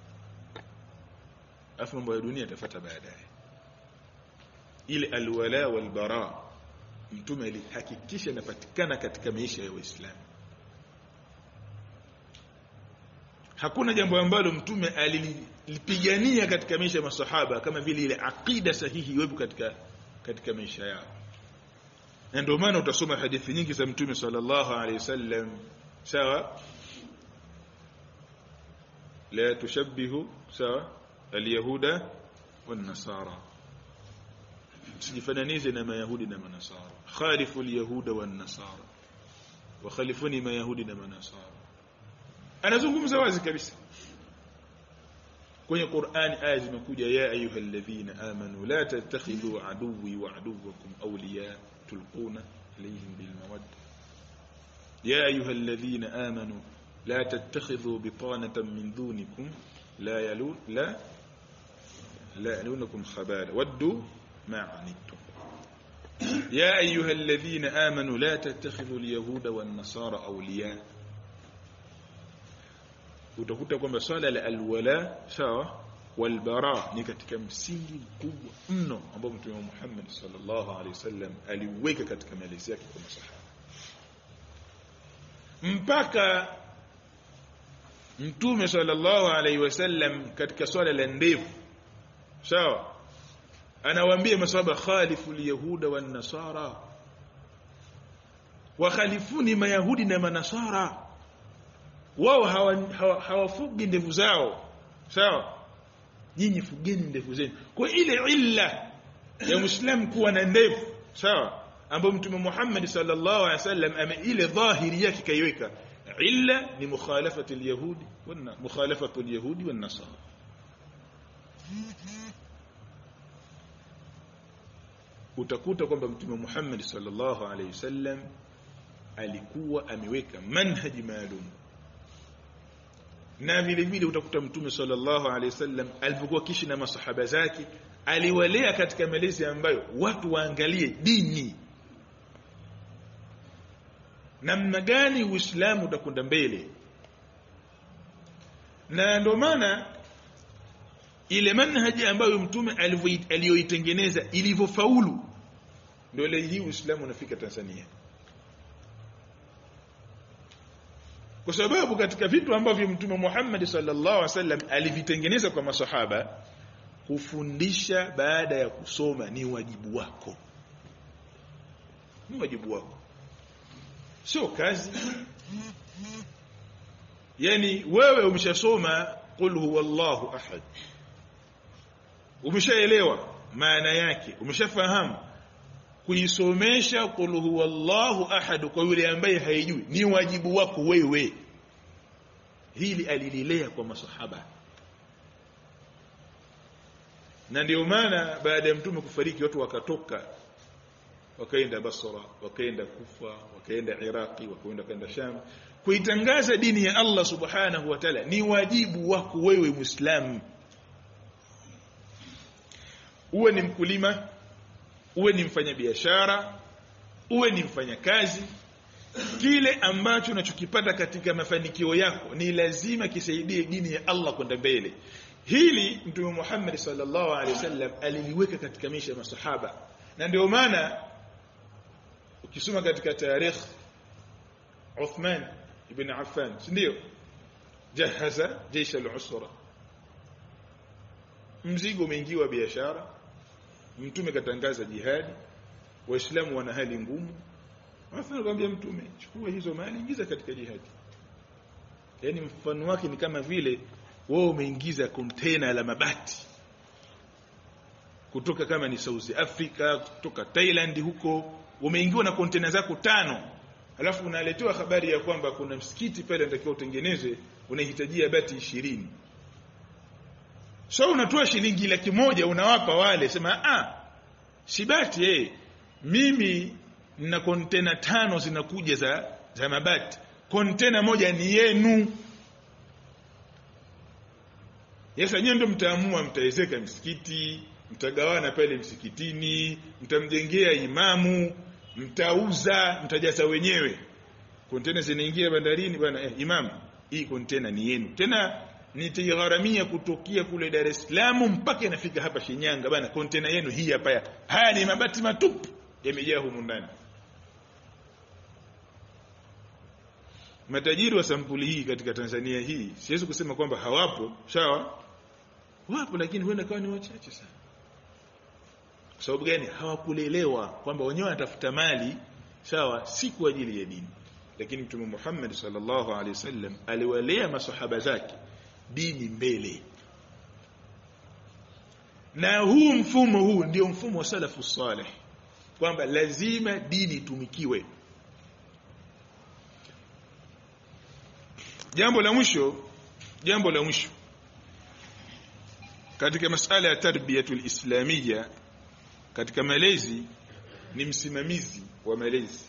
afu mambo ya dunia yatafuata baadaye. Ile alwala walbara Mtume alihakikisha inapatikana katika maisha ya Waislamu. Hakuna jambo ambalo Mtume alilipigania katika maisha ya masahaba kama vile ile aqida sahihi iwepo katika katika maisha yao. Na ndio maana utasoma hadithi nyingi za Mtume sallallahu alaihi wasallam, sawa, la tushabbihu sawa alyahuda wan nasara, msijifananize na mayahudi na manasara. Khalifu alyahuda wan nasara wa khalifuni mayahudi na manasara. Anazungumza wazi kabisa kwenye Qur'ani, aya zimekuja ya ayyuhalladhina amanu la tattakhidhu aduwwi wa aduwwakum awliya tulquna ilayhim bil mawadda. Ya ayyuhalladhina amanu la tattakhidhu bitanatan min dunikum la yalun la la yalunukum khabala waddu ma anittum. Ya ayyuhalladhina amanu la tattakhidhu alyahuda wan nasara awliya. Utakuta kwamba swala la alwala sawa walbara ni katika msingi mkubwa mno ambao Mtume Muhammad sallallahu alaihi wasallam aliweka katika malezi yake kwa masahaba. Mpaka Mtume sallallahu alaihi wasallam katika swala la ndevu sawa anawaambia masahaba, khalifu alyahuda wan nasara wa khalifuni mayahudi na manasara. Wao hawafugi ndevu zao sawa, nyinyi fugeni ndevu zenu. Kwa ile illa ya Muislamu kuwa na ndevu sawa, ambapo Mtume Muhammad sallallahu alaihi wasallam ame ile dhahiri yake kaiweka, illa ni mukhalafatu alyahudi wa mukhalafatu alyahudi wan nasara. Utakuta kwamba Mtume Muhammad sallallahu alaihi wasallam alikuwa ameweka manhaji maalum. Na vile vile utakuta Mtume sallallahu alaihi wasallam alipokuwa kishi na masahaba zake aliwalea katika malezi ambayo watu waangalie dini, namna gani Uislamu utakwenda mbele. Na ndio maana ile manhaji ambayo Mtume aliyoitengeneza ilivyofaulu, ndio leo hii Uislamu unafika Tanzania. Kwa sababu katika vitu ambavyo Mtume Muhammad sallallahu alaihi wasallam alivitengeneza kwa masahaba, kufundisha baada ya kusoma ni wajibu wako. Ni wajibu wako, sio kazi. Yani wewe umeshasoma qul huwallahu ahad, umeshaelewa maana yake, umeshafahamu. Kuisomesha qul huwallahu ahad kwa yule ambaye haijui ni wajibu wako wewe. Hili alililea kwa masahaba. Na ndio maana baada ya Mtume kufariki watu wakatoka, wakaenda Basra, wakaenda Kufa, wakaenda Iraqi, wakaenda kanda Sham kuitangaza dini ya Allah subhanahu wa ta'ala. Ni wajibu wako wewe Muislamu. Uwe ni mkulima, uwe ni mfanyabiashara, uwe ni mfanyakazi, kile ambacho unachokipata katika mafanikio yako ni lazima kisaidie dini ya Allah kwenda mbele. Hili Mtume Muhammad sallallahu alaihi wasallam aliliweka katika maisha ya masahaba. Na ndio maana ukisoma katika tarikh, Uthman ibn Affan ndio jahaza jeshi al-usra, mzigo umeingiwa biashara, Mtume katangaza jihadi, Waislamu wana hali ngumu. Mfano kwambia Mtume, chukua hizo mali ingiza katika jihadi. Yaani mfano wake ni kama vile wao umeingiza container la mabati kutoka kama ni South Africa, kutoka Thailand huko, umeingiwa na container zako tano, alafu unaletewa habari ya kwamba kuna msikiti pale unatakiwa utengeneze, unahitajia bati ishirini. So unatoa shilingi laki moja unawapa wale, sema ah sibati eh mimi nina container tano zinakuja za za mabati, container moja ni yenu. Yesa nyinyi ndio mtaamua mtaezeka msikiti, mtagawana pale msikitini, mtamjengea imamu, mtauza, mtajaza wenyewe. Container zinaingia bandarini bwana, eh, imamu hii container ni yenu. Tena nitagharamia kutokea kule Dar es Salaam mpaka inafika hapa Shinyanga bwana, container yenu hii hapa. Haya ni mabati matupu yamejaa humu ndani. Matajiri wa sampuli hii katika Tanzania hii siwezi kusema kwamba hawapo, sawa? Wapo, lakini huenda kawa ni wachache sana. Kwa sababu gani? Hawakulelewa kwamba wenyewe wanatafuta mali, sawa, si kwa ajili ya dini. Lakini Mtume Muhammad sallallahu alaihi wasallam aliwalea masahaba zake dini mbele. Na huu mfumo huu ndio mfumo wa salafu salih, kwamba lazima dini tumikiwe. Jambo la mwisho, jambo la mwisho katika masuala ya tarbiyatul islamiyya, katika malezi, ni msimamizi wa malezi.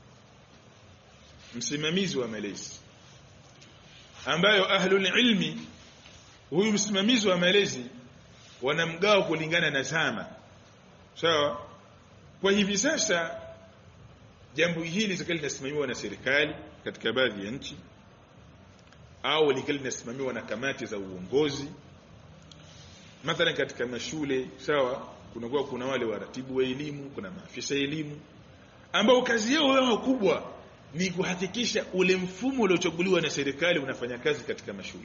Msimamizi wa malezi ambayo ahlul ilmi, huyu msimamizi wa malezi wanamgao kulingana na zama, sawa? Kwa hivi sasa jambo hili zikali linasimamiwa na serikali katika baadhi ya nchi, au likali linasimamiwa na kamati za uongozi. Mathalan katika mashule, sawa, kuna kwa kuna wale waratibu wa elimu, kuna maafisa elimu ambao kazi yao wao kubwa ni kuhakikisha ule mfumo uliochaguliwa na serikali unafanya kazi katika mashule.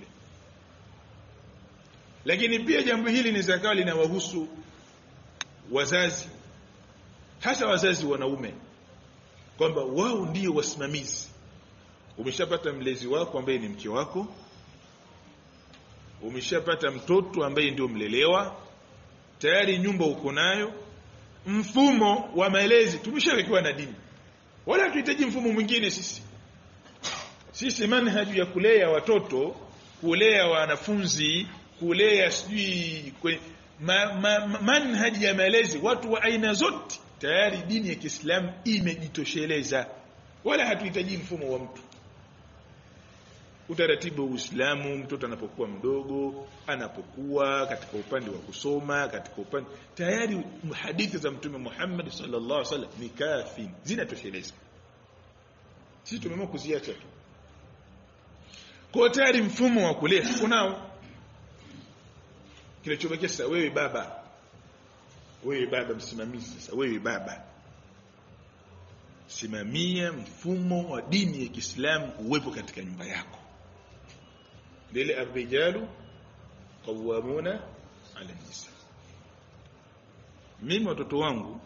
Lakini pia jambo hili ni zakawa linawahusu wazazi, hasa wazazi wanaume, kwamba wao ndio wasimamizi. Umeshapata mlezi wako ambaye ni mke wako, umeshapata mtoto ambaye ndio mlelewa, tayari nyumba uko nayo, mfumo wa malezi tumeshawekewa na dini, wala tuhitaji mfumo mwingine. Sisi sisi manhaji ya kulea watoto, kulea wanafunzi, kulea sijui ma, ma, manhaji ya malezi watu wa aina zote, tayari dini ya Kiislamu imejitosheleza, wala hatuhitaji mfumo wa mtu. Utaratibu wa Uislamu, mtoto anapokuwa mdogo, anapokuwa katika upande wa kusoma, katika upande tayari hadithi za Mtume Muhammad sallallahu alaihi wasallam ni kafi, zinatosheleza. Sisi tumeamua kuziacha tu. Kwa tayari mfumo wa kulea unao. Kilichobakia sasa, wewe baba, wewe baba msimamizi, sasa wewe baba simamia mfumo wa dini ya Kiislamu uwepo katika nyumba yako. Lile ar-rijalu qawwamuna 'ala an-nisa. Mimi watoto wangu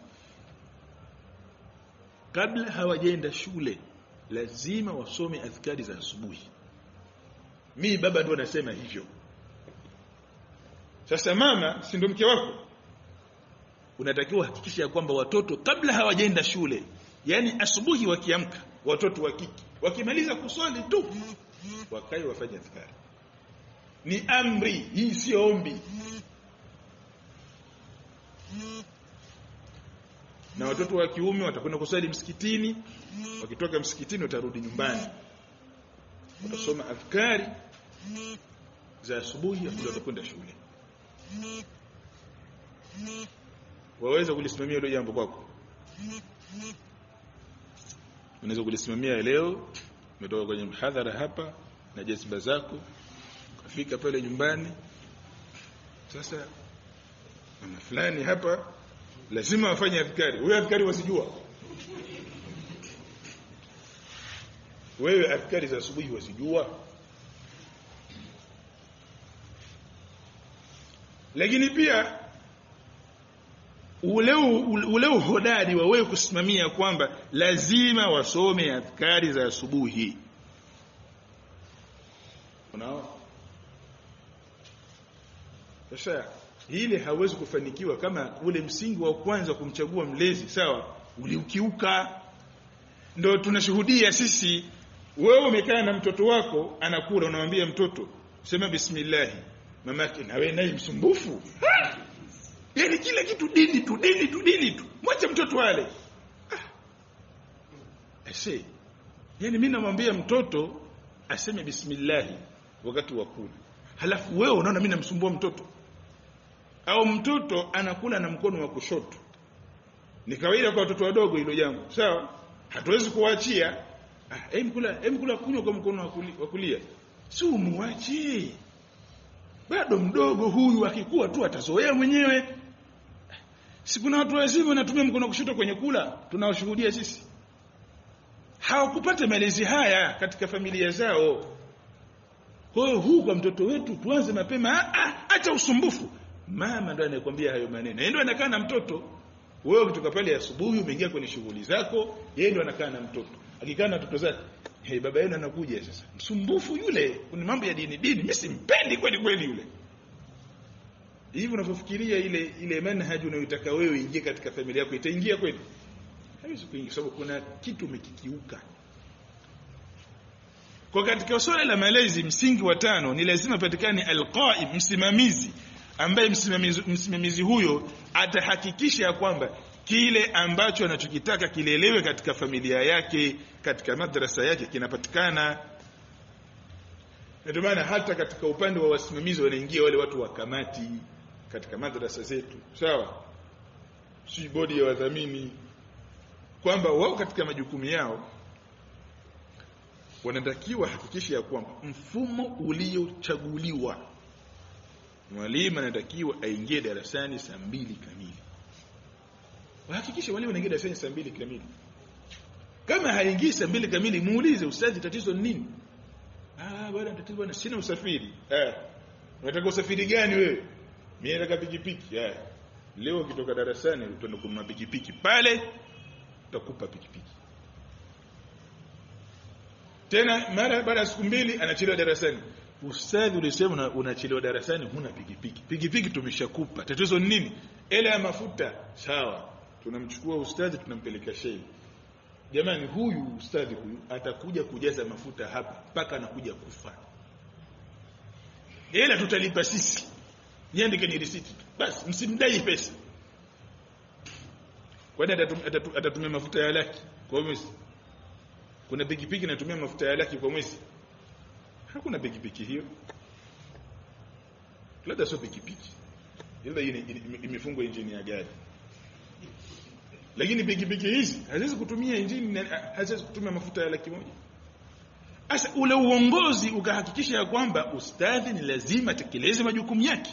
kabla hawajaenda shule lazima wasome adhkari za asubuhi. Mimi baba ndo nasema hivyo. Sasa mama, si ndo mke wako, unatakiwa hakikisha kwamba watoto kabla hawajaenda shule, yani asubuhi wakiamka, watoto wa kike wakimaliza kuswali tu wakae wafanye adhkari. Ni amri, hii sio ombi. Na watoto wa kiume watakwenda kusali msikitini, wakitoka msikitini watarudi nyumbani, watasoma adhkari za asubuhi kabla watakwenda shule. Waweza kulisimamia hilo jambo kwako? Unaweza kulisimamia leo, umetoka kwenye mhadhara hapa na jazba zako, kafika pale nyumbani, sasa mama fulani hapa lazima wafanye adhkari. Wewe adhkari wasijua? Wewe adhkari za asubuhi wasijua? Lakini pia ule ule hodari wa wewe kusimamia kwamba lazima wasome adhkari za asubuhi. Unaona? Sasa ile hawezi kufanikiwa kama ule msingi wa kwanza kumchagua mlezi sawa uliukiuka. Ndio tunashuhudia sisi, wewe umekaa na mtoto wako anakula, unamwambia mtoto sema bismillah, mamake na wewe naye msumbufu. Yaani kila kitu dini tu dini tu dini tu, mwache mtoto wale. Ese yaani mimi namwambia mtoto aseme bismillah wakati wa kula, halafu wewe unaona mimi namsumbua mtoto. Au mtoto anakula na mkono wa kushoto, ni kawaida kwa watoto wadogo hilo jambo sawa, hatuwezi kuachia. Ah, hem kula hem kula kunywa kwa mkono wa kulia, si umuache, bado mdogo huyu, akikua tu atazoea mwenyewe. Si kuna watu wazima wanatumia mkono wa kushoto kwenye kula, tunawashuhudia sisi. Hawakupata malezi haya katika familia zao. Kwa hiyo huu kwa mtoto wetu tuanze mapema. Ah, acha usumbufu. Mama ndo anakuambia hayo maneno, yeye ndo anakaa na mtoto. Wewe kutoka pale asubuhi umeingia kwenye shughuli zako, yeye ndo anakaa na mtoto. Akikaa na mtoto zake, hey, baba yenu anakuja sasa. Msumbufu yule, kuna mambo ya dini dini, mimi simpendi kweli kweli yule. Hivi unapofikiria ile ile manhaji unayotaka wewe ingie katika familia yako, itaingia kweli? Haiwezi kuingia, sababu kuna kitu umekikiuka. Kwa katika swala la malezi, msingi wa tano ni lazima patikane alqaim, msimamizi, ambaye msimamizi, msimamizi huyo atahakikisha ya kwamba kile ambacho anachokitaka kilelewe katika familia yake, katika madrasa yake, kinapatikana. Ndio maana hata katika upande wa wasimamizi wanaingia wale watu wa kamati katika madrasa zetu, sawa, si bodi ya wadhamini, kwamba wao katika majukumu yao wanatakiwa hakikisha ya kwamba mfumo uliochaguliwa, mwalimu anatakiwa aingie darasani saa mbili kamili. Wahakikishe wale wanaingia darasani saa mbili kamili. Kama haingii saa mbili kamili, muulize ustazi, tatizo ni nini? Ah, bwana tatizo bwana, sina usafiri. Eh, unataka usafiri gani wewe? Mimi nataka pikipiki. Eh, leo ukitoka darasani utaenda kununua pikipiki pale, utakupa pikipiki. Tena mara baada ya siku mbili anachelewa darasani. Ustadhi ulisema unachelewa darasani, huna pikipiki. Pikipiki tumeshakupa. Tatizo ni nini? Ele ya mafuta. Sawa. Tunamchukua ustadhi tunampeleka shehe. Jamani, huyu ustadhi huyu atakuja kujaza mafuta hapa mpaka anakuja kufa. Ila tutalipa sisi. Niandike ni risiti. Basi msimdai pesa. Kwani atatumia mafuta ya laki kwa mwezi? Kuna pikipiki inatumia mafuta ya laki kwa mwezi? Hakuna pikipiki hiyo. Labda sio pikipiki. Ile imefungwa injini ya gari. Lakini pikipiki hizi haziwezi kutumia injini, haziwezi kutumia mafuta ya laki moja. Sasa ule uongozi ukahakikisha ya kwamba ustadhi ni lazima tekeleze majukumu yake.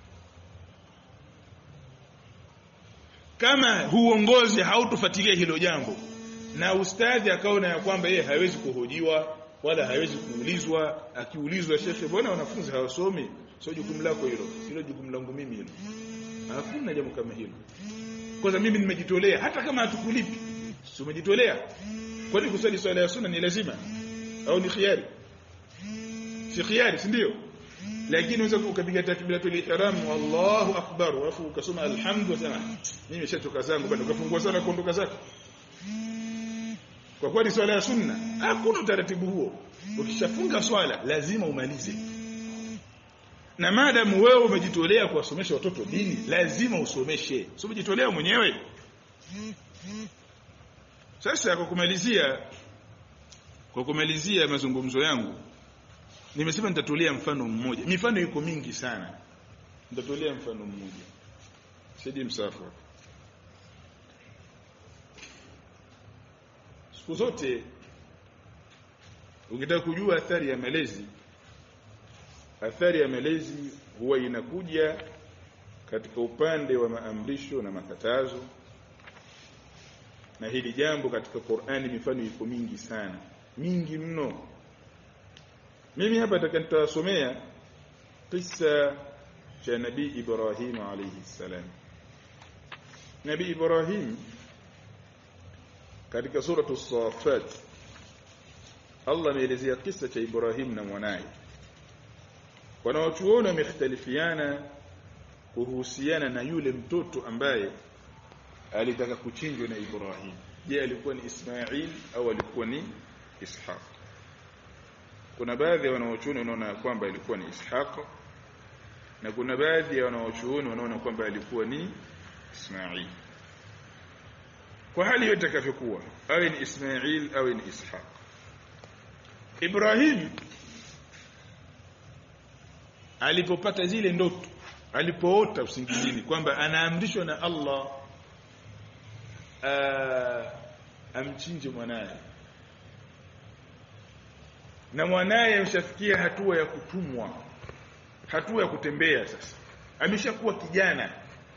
Kama uongozi hautofuatilia hilo jambo na ustadhi akaona ya kwamba yeye hawezi kuhojiwa wala hawezi kuulizwa, akiulizwa shekhe, bwana wanafunzi hawasomi, sio jukumu lako hilo, hilo jukumu langu mimi hilo. Hakuna jambo kama hilo. Kwanza mimi nimejitolea, hata kama hatukulipi, sio umejitolea. Kwani kusali swala ya sunna ni lazima au ni khiari? Si khiari, si ndio? Lakini unaweza ukapiga takbiratul ihram, Allahu akbar, alafu ukasoma alhamdulillah, mimi nimeshatoka zangu, bado ukafungua sana kuondoka zako. Kwa kweli swala ya sunna hakuna utaratibu huo. Ukishafunga swala lazima umalize. Na maadamu wewe umejitolea kuwasomesha watoto dini, lazima usomeshe. Sio umejitolea mwenyewe. Sasa kwa kumalizia kwa kumalizia mazungumzo yangu, nimesema nitatolea mfano mmoja. Mifano iko mingi sana. Nitatolea mfano mmoja. Saidi Msafwa. Siku zote ukitaka kujua athari ya malezi, athari ya malezi huwa inakuja katika upande wa maamrisho na makatazo. Na hili jambo katika Qur'ani mifano iko mingi sana, mingi mno. Mimi hapa nitakayosomea kisa cha Nabii Ibrahim alayhi salam. Nabii Ibrahim katika sura As-Saffat Allah ameelezea kisa cha Ibrahim na mwanae. Wanaochuoni wamekhtalifiana kuhusiana na yule mtoto ambaye alitaka kuchinjwa na Ibrahim. Je, alikuwa ni Ismail au alikuwa ni Ishaq? Kuna baadhi ya wanaochuoni wanaona kwamba ilikuwa ni Ishaq, na kuna baadhi ya wanaochuoni wanaona kwamba alikuwa ni Ismail. Kwa hali yote itakavyokuwa, awe ni Ismail au ni Ishaq, Ibrahim alipopata zile ndoto, alipoota usingizini kwamba anaamrishwa na Allah uh, amchinje mwanae, na mwanae ameshafikia hatua ya kutumwa, hatua ya kutembea, sasa ameshakuwa kijana.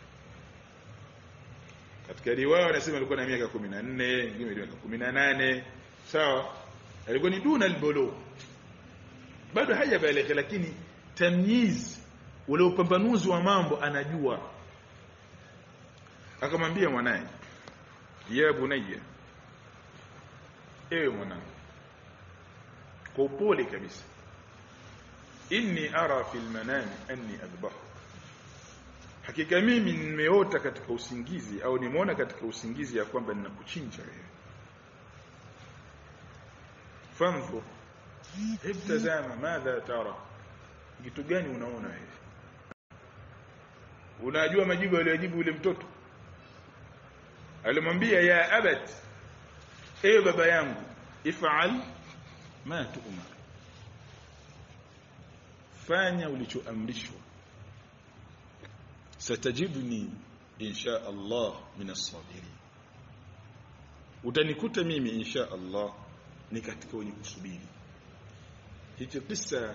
Katika riwaya wanasema alikuwa na miaka kumi na nne, wengine miaka kumi na nane, sawa. Alikuwa ni duna albulugh, bado hajabaligha, lakini tamyiz, ule upambanuzi wa mambo anajua. Akamwambia mwanae, ya bunayya, ewe mwanangu, kwa upole kabisa, inni ara fil manami anni adbahu, hakika mimi nimeota katika usingizi au nimeona katika usingizi ya kwamba ninakuchinja wewe. Fanzur, ibtazama, madha tara, kitu gani unaona wewe? Unajua majibu aliyojibu yule mtoto? Alimwambia, ya abat, ewe baba yangu, if'al ma tu'mar, fanya ulichoamrishwa, satajibuni insha Allah min as-sabirin, utanikuta mimi insha Allah ni katika wenye kusubiri. Hicho kisa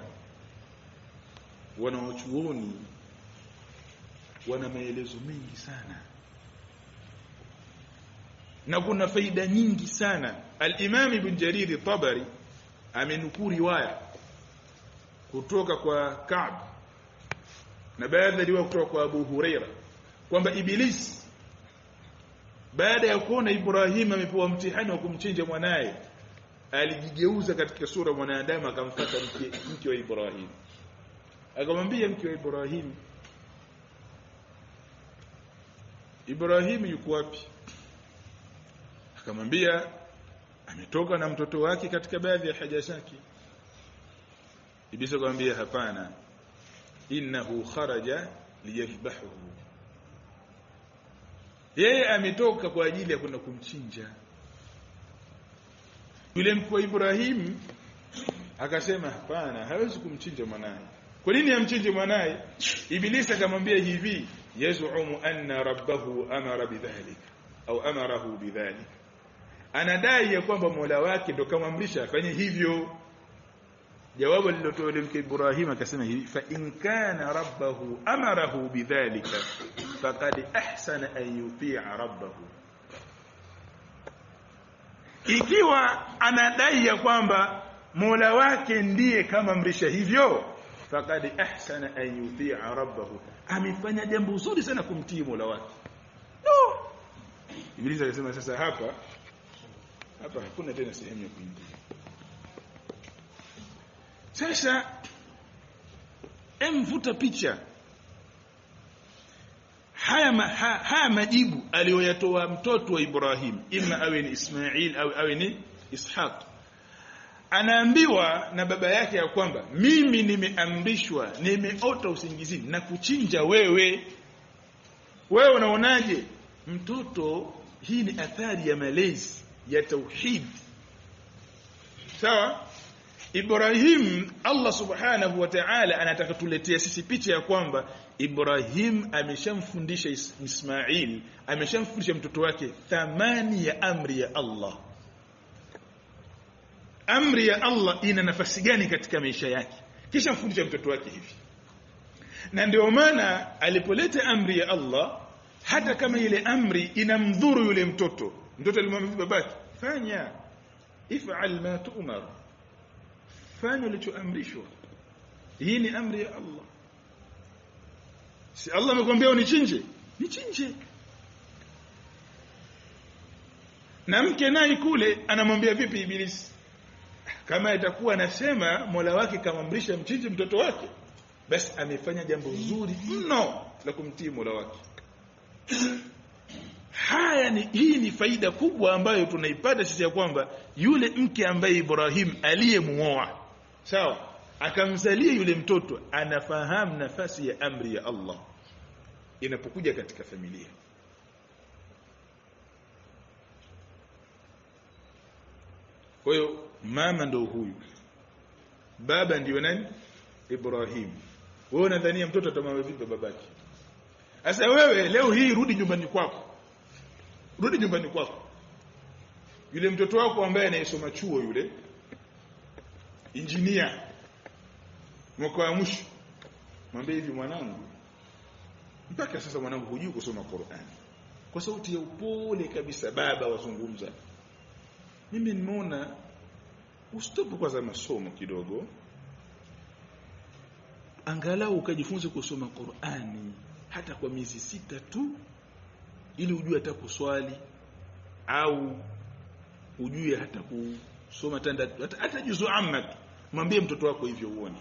wanaochuoni wana maelezo mengi sana na kuna faida nyingi sana. Al-Imam Ibn Jarir Tabari amenukuu riwaya kutoka kwa Ka'b na baadhi ya riwaya kutoka kwa Abu Huraira kwamba Iblis baada ya kuona Ibrahim amepewa mtihani wa kumchinja mwanae, alijigeuza katika sura mwanadamu, akamfuata mke, mke wa Ibrahim, akamwambia mke wa Ibrahim, Ibrahim yuko wapi? Akamwambia ametoka na mtoto wake katika baadhi ya haja zake. Iblis akamwambia, hapana, innahu kharaja liyadhbahu, yeye ametoka kwa ajili ya kwenda kumchinja. Yule mkwe wa Ibrahim akasema, hapana, hawezi kumchinja mwanae. Kwa nini amchinje mwanae? Iblis akamwambia hivi, yaz'umu anna rabbahu amara bidhalik au amarahu bidhalik, anadai ya kwamba Mola wake ndo kamamrisha afanye hivyo. Jawabu lilotoa yule mke Ibrahim akasema hivi, fa in kana rabbahu amarahu bidhalika faqad ahsana an yuti'a rabbahu, ikiwa anadai ya kwamba Mola wake ndiye kama amrisha hivyo, faqad ahsana an yuti'a rabbahu, amefanya jambo zuri sana kumtii Mola wake. No, Iblis akasema sasa hapa hapa hakuna tena sehemu ya kuingia. Sasa emvuta picha haya ma, ha, haya majibu aliyoyatoa mtoto wa Ibrahim, ima awe ni Ismail au awe ni Ishaq. Anaambiwa na baba yake ya kwamba mimi nimeamrishwa, nimeota usingizini na kuchinja wewe. Wewe unaonaje? Mtoto, hii ni athari ya malezi ya tauhid, sawa? Ibrahim, Allah subhanahu wa ta'ala anataka tuletea sisi picha ya kwamba Ibrahim ameshamfundisha Ismail, ameshamfundisha mtoto wake thamani ya amri ya Allah. Amri ya Allah ina nafasi gani katika maisha yake, kisha mfundisha mtoto wake hivi. Na ndio maana alipoleta amri ya Allah, hata kama ile amri inamdhuru yule mtoto, mtoto alimwambia babake, fanya if'al ma tu'mar, fanya ulichoamrishwa, hii ni amri ya Allah. Si Allah amekwambia unichinje, nichinje. Na mke naye kule anamwambia vipi Iblis? Kama itakuwa anasema Mola wake kamamrisha mchinje mtoto wake, basi amefanya jambo zuri mno la kumtii Mola wake. Haya ni hii ni faida kubwa ambayo tunaipata sisi, ya kwamba yule mke ambaye Ibrahim aliyemuoa, sawa, akamzalia yule mtoto, anafahamu nafasi ya amri ya Allah inapokuja katika familia. Kwa hiyo mama ndo huyu, baba ndio nani? Ibrahim. Wewe unadhania mtoto atamwambia vipi babake? Sasa wewe leo hii rudi nyumbani kwako. Rudi nyumbani kwako. Yule mtoto wako ambaye anayesoma chuo, yule engineer mwaka wa mwisho, mwambie hivi, mwanangu, mpaka sasa mwanangu hujui kusoma Qur'an. Kwa sauti ya upole kabisa baba wazungumza, mimi nimeona ustopu kwanza masomo kidogo, angalau ukajifunze kusoma Qur'ani hata kwa miezi sita tu, ili ujue hata kuswali au ujue hata kusoma tanda hata, hata juzu amma. Mwambie mtoto wako hivyo uone.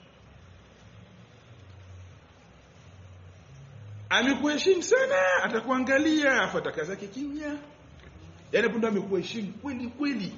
Amekuheshimu sana, atakuangalia afuata kazi yake kimya. Yaani punde amekuheshimu kweli kweli.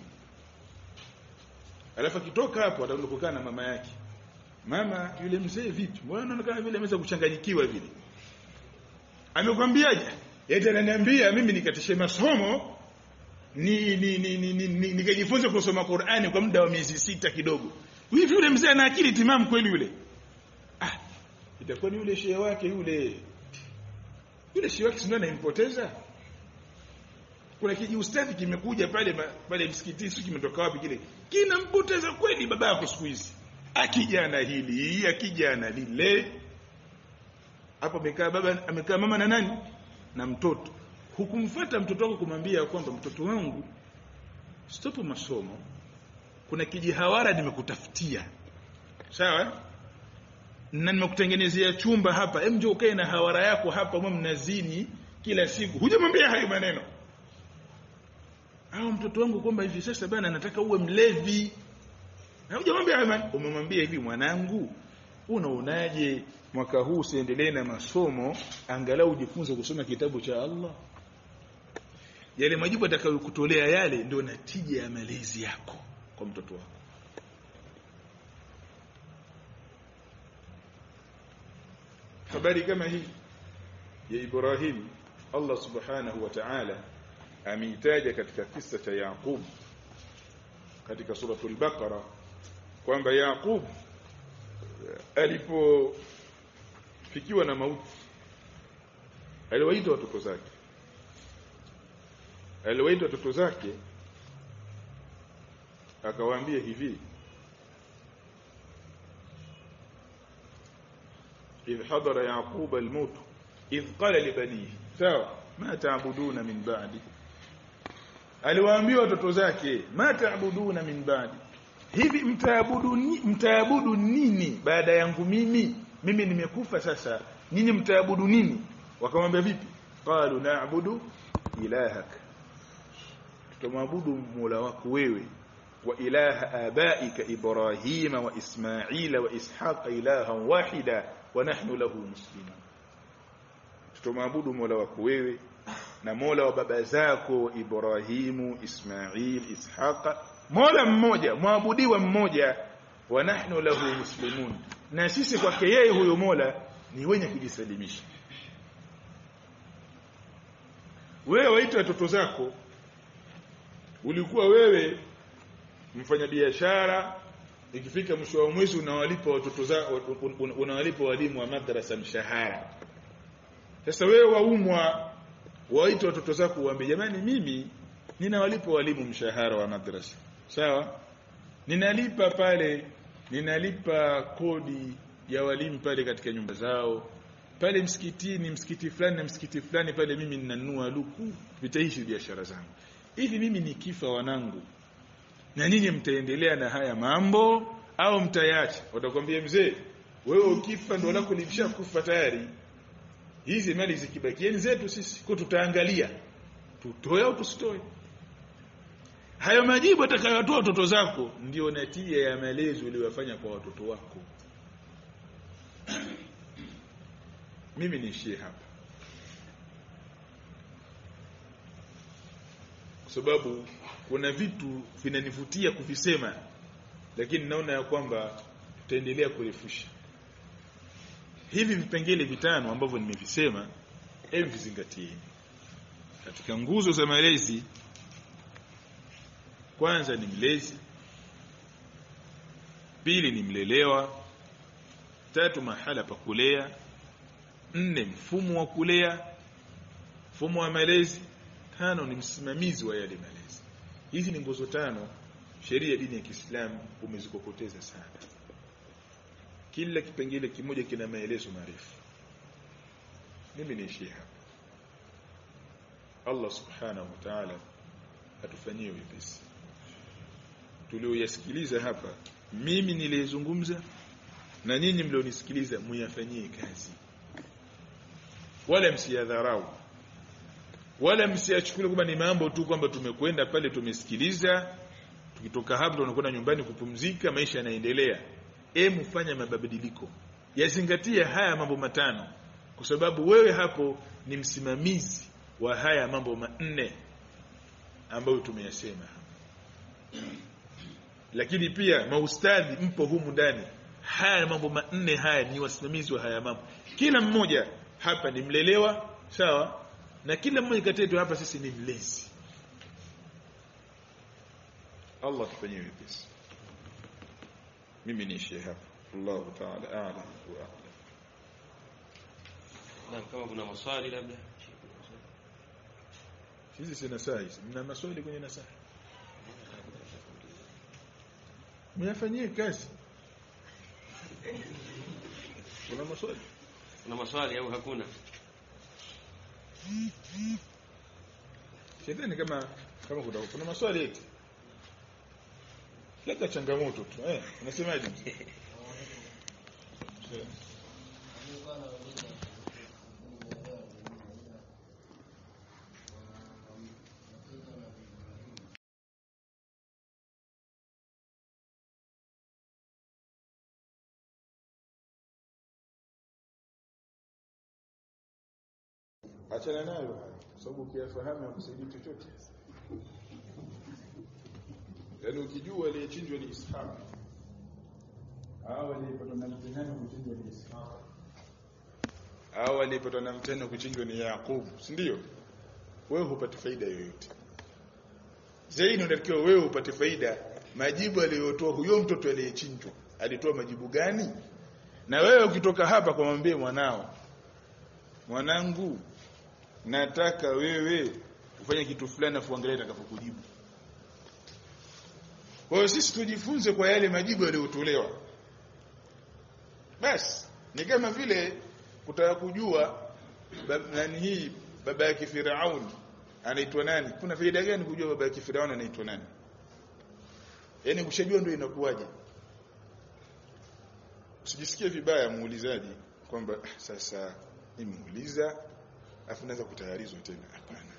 Alafu akitoka hapo ataenda kukaa na mama yake. Mama, yule mzee vipi? Mbona unaonekana vile ameweza kuchanganyikiwa vile? Amekwambiaje? Yeye ananiambia mimi nikatishe masomo ni ni ni nikajifunza ni, ni, ni kusoma Qur'ani kwa muda wa miezi sita kidogo. Hivi yule mzee ana akili timamu kweli yule? Ah, itakuwa ni yule shehe wake yule. Yule shehe wake sio anampoteza. Kuna kiji ustadhi kimekuja pale pale msikitini, sio kimetoka wapi kile. Kinampoteza kweli baba yako siku hizi. Akija na hili, akija na lile. Hapo amekaa baba, amekaa mama na nani? Na mtoto. Hukumfuata mtoto wako kumwambia kwamba mtoto wangu stop masomo, kuna kijihawara nimekutafutia, sawa, na nimekutengenezea chumba hapa, hem njoo ukae na hawara yako hapa, mwa mnazini kila siku. Hujamwambia hayo maneno. Au mtoto wangu kwamba hivi sasa bana nataka uwe mlevi, na hujamwambia hayo maneno. Umemwambia hivi, mwanangu, unaonaje mwaka huu usiendelee na masomo, angalau ujifunze kusoma kitabu cha Allah? Yale majibu atakayokutolea yale ndio natija ya malezi yako kwa mtoto wako. Habari kama hii ya Ibrahim, Allah subhanahu wa ta'ala ameitaja katika kisa cha Yaqub katika suratul Baqara, kwamba Yaqub alipofikiwa na mauti aliwaita watoto zake. Aliwaita watoto zake akawaambia hivi, idh hadara Yaqub al-maut idh qala li banihi, sawa, ma ta'buduna min ba'di. Aliwaambia watoto zake, ma ta'buduna min ba'di, hivi mtaabudu mtaabudu nini baada yangu mimi? Mimi nimekufa sasa, nyinyi mtaabudu nini? Wakamwambia vipi? Qalu na'budu ilahaka, tutamwabudu Mola wako wewe, wa ilaha abaika Ibrahima wa Ismaila wa Ishaqa ilahan wahida wa nahnu lahu muslimun. Tutamwabudu Mola wako wewe na Mola wa baba zako Ibrahimu, Ismail, Ishaqa, Mola mmoja, muabudiwa mmoja, wa nahnu lahu muslimun, na sisi kwake yeye huyo Mola ni wenye kujisalimisha. Wewe waita watoto zako, ulikuwa wewe mfanyabiashara, ikifika mwisho wa mwezi unawalipa watoto zako, unawalipa walimu wa madrasa mshahara. Sasa wewe waumwa, waita watoto zako uambie, jamani, mimi ninawalipa walimu mshahara wa madrasa, sawa, ninalipa pale, ninalipa kodi ya walimu pale katika nyumba zao, pale msikitini, msikiti fulani na msikiti fulani pale mimi ninanunua luku, vitaishi biashara zangu. Hivi mimi nikifa wanangu, na ninyi mtaendelea na haya mambo au mtayacha? Watakwambia, mzee, wewe ukifa ndo lako limeshakufa tayari, hizi mali zikibakieni zetu sisi, kwa tutaangalia tutoe au tusitoe. Hayo majibu atakayotoa watoto zako ndio natija ya malezi uliyofanya kwa watoto wako. mimi niishie hapa, kwa sababu kuna vitu vinanivutia kuvisema, lakini naona ya kwamba tutaendelea kurefusha. Hivi vipengele vitano ambavyo nimevisema, hebu vizingatie. Katika nguzo za malezi, kwanza ni mlezi, pili ni mlelewa, tatu mahala pa kulea, nne mfumo wa kulea, mfumo wa malezi, tano ni msimamizi wa yale malezi. Hizi ni nguzo tano sheria dini ya Kiislamu umezikokoteza sana. Kila kipengele kimoja kina maelezo marefu. Mimi niishie hapa. Allah subhanahu wa ta'ala atufanyie wepesi. Tulioyasikiliza hapa, mimi nilizungumza na nyinyi mlionisikiliza, muyafanyie kazi. Wala msiyadharau. Wala msiachukue kwamba ni mambo tu kwamba tumekwenda pale tumesikiliza, tukitoka hapo tunakwenda nyumbani kupumzika, maisha yanaendelea. Hebu fanya mabadiliko. Yazingatia haya mambo matano, kwa sababu wewe hapo ni msimamizi wa haya mambo manne ambayo tumeyasema. Lakini pia maustadhi mpo humu ndani, haya mambo manne haya ni wasimamizi wa haya mambo. Kila mmoja hapa ni mlelewa, sawa? Na kila mmoja kati yetu hapa sisi ni mlezi. Allah tufanyie wepesi. Mimi niishie hapa. Allahu ta'ala a'lam wa a'lam. Na kama kuna maswali labda. Hizi sina saa hizi. Mna maswali kwenye nasaha? Mnafanyie kazi. Kuna maswali? Kuna maswali au hakuna? Sidhani kama kama kuna kuna maswali eti. Leta changamoto tu. Eh, unasemaje? Achana nayo kwa sababu ukiyafahamu hakusaidii chochote. Yaani ukijua aliyechinjwa ni Ishaq, au aliyepatwa na mtihani kuchinjwa ni Ishaq, au aliyepatwa na mtihani kuchinjwa ni Yaqub, si ndio? Wewe hupati faida yoyote. Zaidi unatakiwa wewe upate faida majibu aliyotoa huyo mtoto aliyechinjwa. Alitoa majibu gani? Na wewe ukitoka hapa kwa mwambie mwanao, mwanangu, nataka wewe ufanye kitu fulani na fuangalie atakapokujibu. Kwa hiyo sisi tujifunze kwa yale majibu yaliyotolewa. Basi ni kama vile kutaka kujua nani hii baba yake Firaun anaitwa nani. Kuna faida gani kujua baba yake Firaun anaitwa nani? Yaani kushajua ndio inakuwaje. Usijisikie vibaya muulizaji kwamba sasa nimuuliza afu naweza kutayarizwa tena. Hapana.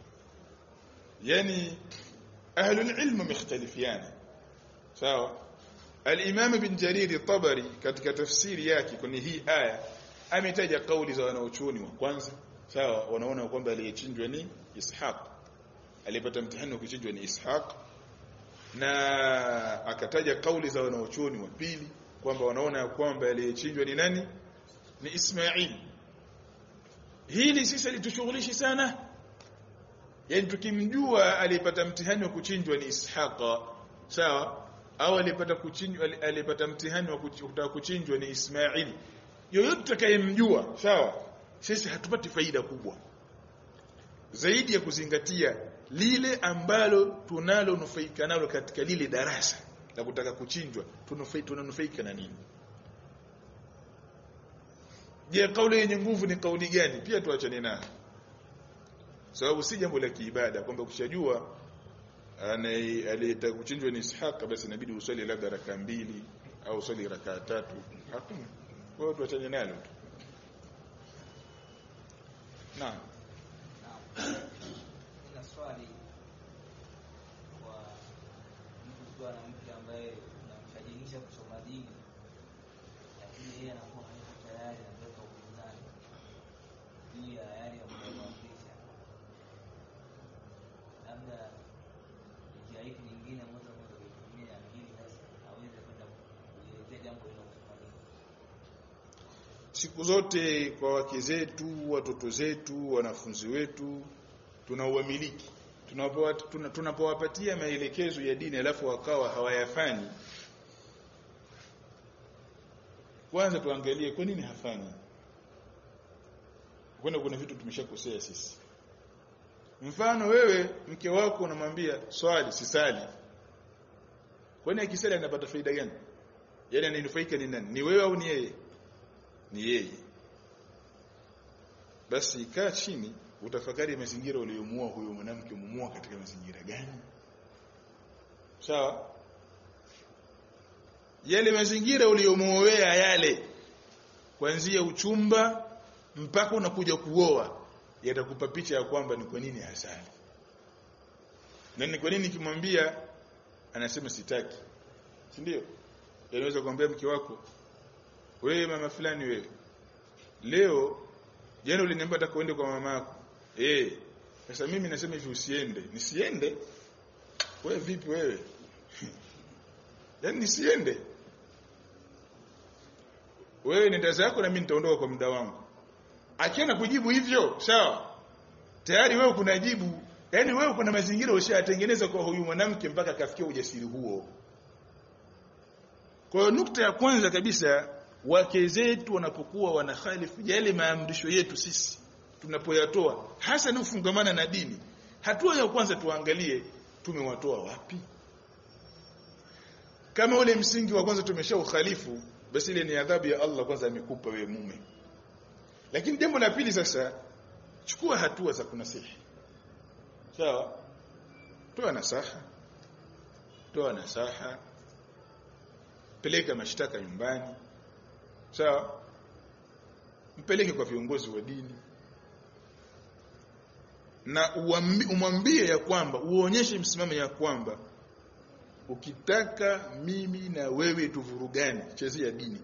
Yani ahlul ilm mختلفiana. Sawa? Al-Imam Ibn Jarir al-Tabari katika tafsiri yake kwenye hii aya ametaja kauli za wanaochuoni wa kwanza. Sawa? Wanaona kwamba aliyechinjwa ni Ishaq. Alipata mtihani wa kuchinjwa ni Ishaq. Na akataja kauli za wanaochuoni wa pili kwamba wanaona kwamba aliyechinjwa ni nani? Ni Ismail. Hili sisi litushughulishi sana. Yaani tukimjua alipata mtihani wa kuchinjwa ni Ishaqa, sawa? Au alipata kuchinjwa alipata mtihani wa kutaka kuchinjwa ni Ismail. Yoyote tutakayemjua, sawa? Sisi hatupati faida kubwa. Zaidi ya kuzingatia lile ambalo tunalo nufaika nalo katika lile darasa la kutaka kuchinjwa, tunufaika tunanufaika na nini? Je, kauli yenye nguvu ni kauli gani? Pia tuachane nayo. Sababu si jambo la kiibada kwamba kushajua aliyetaka kuchinjwa ni Ishaq basi inabidi usali labda raka mbili au usali raka tatu. Hakuna. Kwa hiyo tuachane nalo tu. Naam. Nina swali kwa mtu na mke ambaye unamshajinisha kusoma dini, lakini yeye anakuwa hayuko tayari na kuweka upinzani. siku zote kwa wake zetu, watoto zetu, wanafunzi wetu tunauamiliki. Tunapowapatia tunapowapatia maelekezo ya dini alafu wakawa hawayafanyi, kwanza tuangalie kwa nini hafanyi. Kwani kuna vitu tumeshakosea sisi. Mfano wewe mke wako unamwambia swali sisali. Kwani akisali anapata faida gani? Yaani ananufaika ni nani? Ni wewe au ni yeye? Ni yeye. Basi kaa chini utafakari mazingira uliyomuoa huyo mwanamke, umuoa katika mazingira gani? Sawa? Yale mazingira uliyomuoea yale kuanzia uchumba mpaka unakuja kuoa yatakupa picha ya kwamba ni kwa nini hasali. Na ni kwa nini kimwambia anasema sitaki. Si ndio? Unaweza kumwambia mke wako, wewe mama fulani wewe, leo jana uliniambia nataka uende kwa mama yako. Eh, sasa mimi nasema hivi usiende. Nisiende? Wewe vipi wewe? Yaani nisiende? Wewe nenda zako na mimi nitaondoka kwa muda wangu. Akiona kujibu hivyo, sawa? Tayari wewe kuna jibu. Yaani wewe kuna mazingira ushayatengeneza kwa huyu mwanamke mpaka kafikia ujasiri huo. Kwa nukta ya kwanza kabisa, wake zetu wanapokuwa wanakhalifu yale maamrisho yetu sisi tunapoyatoa, hasa na ufungamana na dini, hatua ya kwanza tuangalie tumewatoa wapi. Kama ule msingi wa kwanza tumeshaukhalifu, basi ile ni adhabu ya Allah kwanza amekupa wewe mume. Lakini jambo la pili sasa, chukua hatua za kunasihi. Sawa? Toa nasaha. Toa nasaha. Peleka mashtaka nyumbani. Sawa? Mpeleke kwa viongozi wa dini. Na umwambie ya kwamba, uonyeshe msimamo ya kwamba ukitaka mimi na wewe tuvurugane, chezea dini.